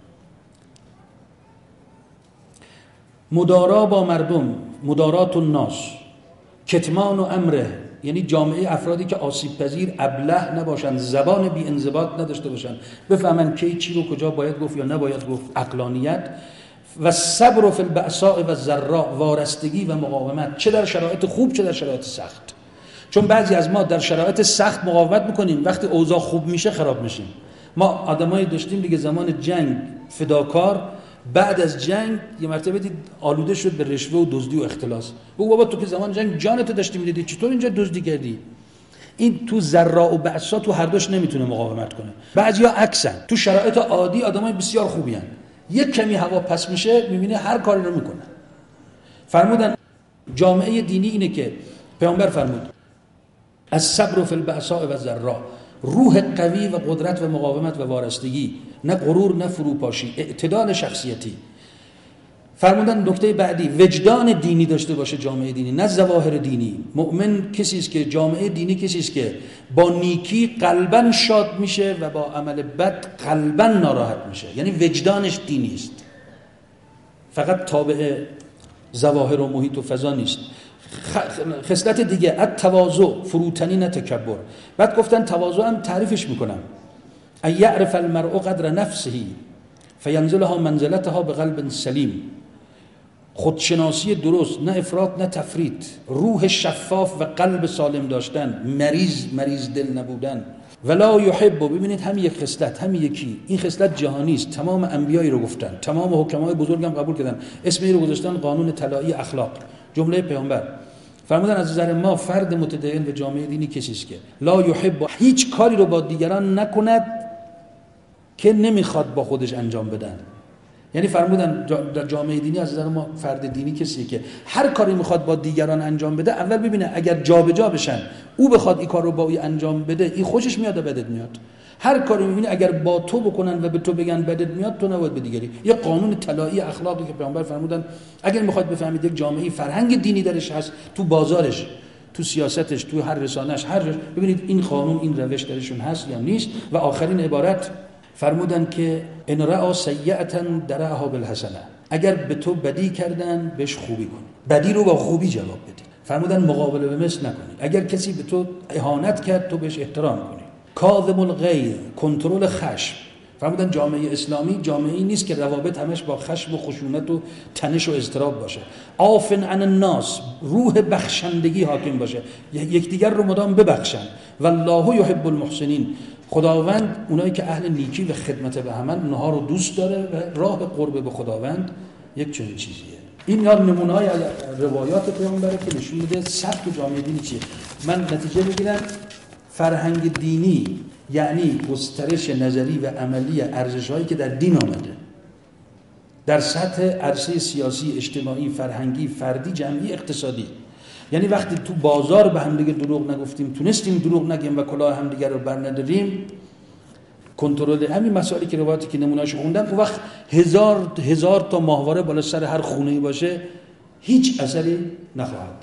مدارا با مردم، مدارات الناس، کتمان و امره، یعنی جامعه افرادی که آسیب پذیر، ابله نباشن، زبان بی انضباط نداشته باشن، بفهمن کی چی رو کجا باید گفت یا نباید گفت، عقلانیت. و صبر فی البأساء و الضراء، وارستگی و مقاومت، چه در شرایط خوب چه در شرایط سخت. چون بعضی از ما در شرایط سخت مقاومت میکنیم، وقتی اوضاع خوب میشه خراب میشیم. ما آدمایی داشتیم دیگه زمان جنگ فداکار، بعد از جنگ یه مرتبه دید آلوده شد به رشوه و دزدی و اختلاس. بگو بابا تو که زمان جنگ جانت داشتی میدیدی، چطور اینجا دزدی کردی؟ این تو ضراء و بأسا تو هر دوش نمیتونه مقاومت کنه. بعضیا عکسن، تو شرایط عادی آدمای بسیار خوبی ان، یک کمی هوا پس میشه میبینه هر کاری رو میکنه. فرمودن جامعه دینی اینه که پیامبر فرمود الصبر فی البأساء و الضراء، روح قوی و قدرت و مقاومت و وارستگی، نه غرور نه فروپاشی، اعتدال شخصیتی. فرمودن نکته بعدی وجدان دینی داشته باشه جامعه دینی، نه ظواهر دینی. مؤمن کسی است که جامعه دینی کسی است که با نیکی قلباً شاد میشه و با عمل بد قلباً ناراحت میشه، یعنی وجدانش دینی است، فقط تابع ظواهر و محیط و فضا نیست. خصلت دیگه التواضع، فروتنی نه تکبر. بعد گفتن تواضع هم تعریفش میکنم ان یعرف المرء قدر نفسه فینزلها منزلتها بقلب سلیم، خودشناسی درست، نه افراط نه تفریط، روح شفاف و قلب سالم داشتن، مریض دل نبودن. ولا یحب، ببینید هم یک خصلت، هم یکی، این خصلت جهانی است، تمام انبیایی رو گفتن، تمام حکمای بزرگم قبول کردن، اسمی رو گذاشتن قانون طلایی اخلاق، جمله پیامبر. فرمودن از نظر ما فرد متدین و جامعه دینی کسی است که لا یحب، هیچ کاری رو با دیگران نکند که نمیخواد با خودش انجام بدن. یعنی فرمودن در جامعه دینی از نظر ما فرد دینی کسیه که هر کاری میخواد با دیگران انجام بده، اول ببینه اگر جابجا بشن او بخواد این کار رو با او انجام بده، این خوشش میاد و بدت میاد. هر کاری میبینه اگر با تو بکنن و به تو بگن بدت میاد، تو نباید به دیگری. یه قانون طلایی اخلاقی که پیامبر فرمودن اگر میخواد بفهمید یک جامعه فرهنگ دینی درش هست، تو بازارش، تو سیاستش، تو هر رسانه‌اش، هر جاش ببینید این قانون، این روش درشون هست یا نیست. و آخرین عبارت فرمودن که ان رأى سیئة درعها بالحسنه، اگر به تو بدی کردن بهش خوبی کن، بدی رو با خوبی جواب بدی. فرمودن مقابله به مثل نکنی، اگر کسی به تو اهانت کرد تو بهش احترام کنی. کاظم الغیظ، کنترل خشم. فرمودن جامعه اسلامی جامعه‌ای نیست که روابط همش با خشم و خشونت و تنش و اضطراب باشه. عاف عن الناس، روح بخشندگی حاکم باشه، یکدیگر رو مدام ببخشن. والله یحب المحسنین، خداوند اونایی که اهل نیکی و خدمت به همن، اونها رو دوست داره و راه قرب به خداوند یک چنین چیزیه. این نمونه‌های روایات پیامبره که نشون میده سبک جامعه دینی چیه. من نتیجه میگیرم فرهنگ دینی یعنی گسترش نظری و عملی ارزش‌هایی که در دین آمده در سطح عرصه سیاسی، اجتماعی، فرهنگی، فردی، جمعی، اقتصادی. یعنی وقتی تو بازار به هم دیگه دروغ نگفتیم، تونستیم دروغ نگیم و کلاه هم دیگه رو برنداریم، کنترل همین مسائلی که روایتی که نمونه‌اش خوندم، اون وقت هزار تا ماهواره بالا سر هر خونه‌ای باشه هیچ اثری نخواهد.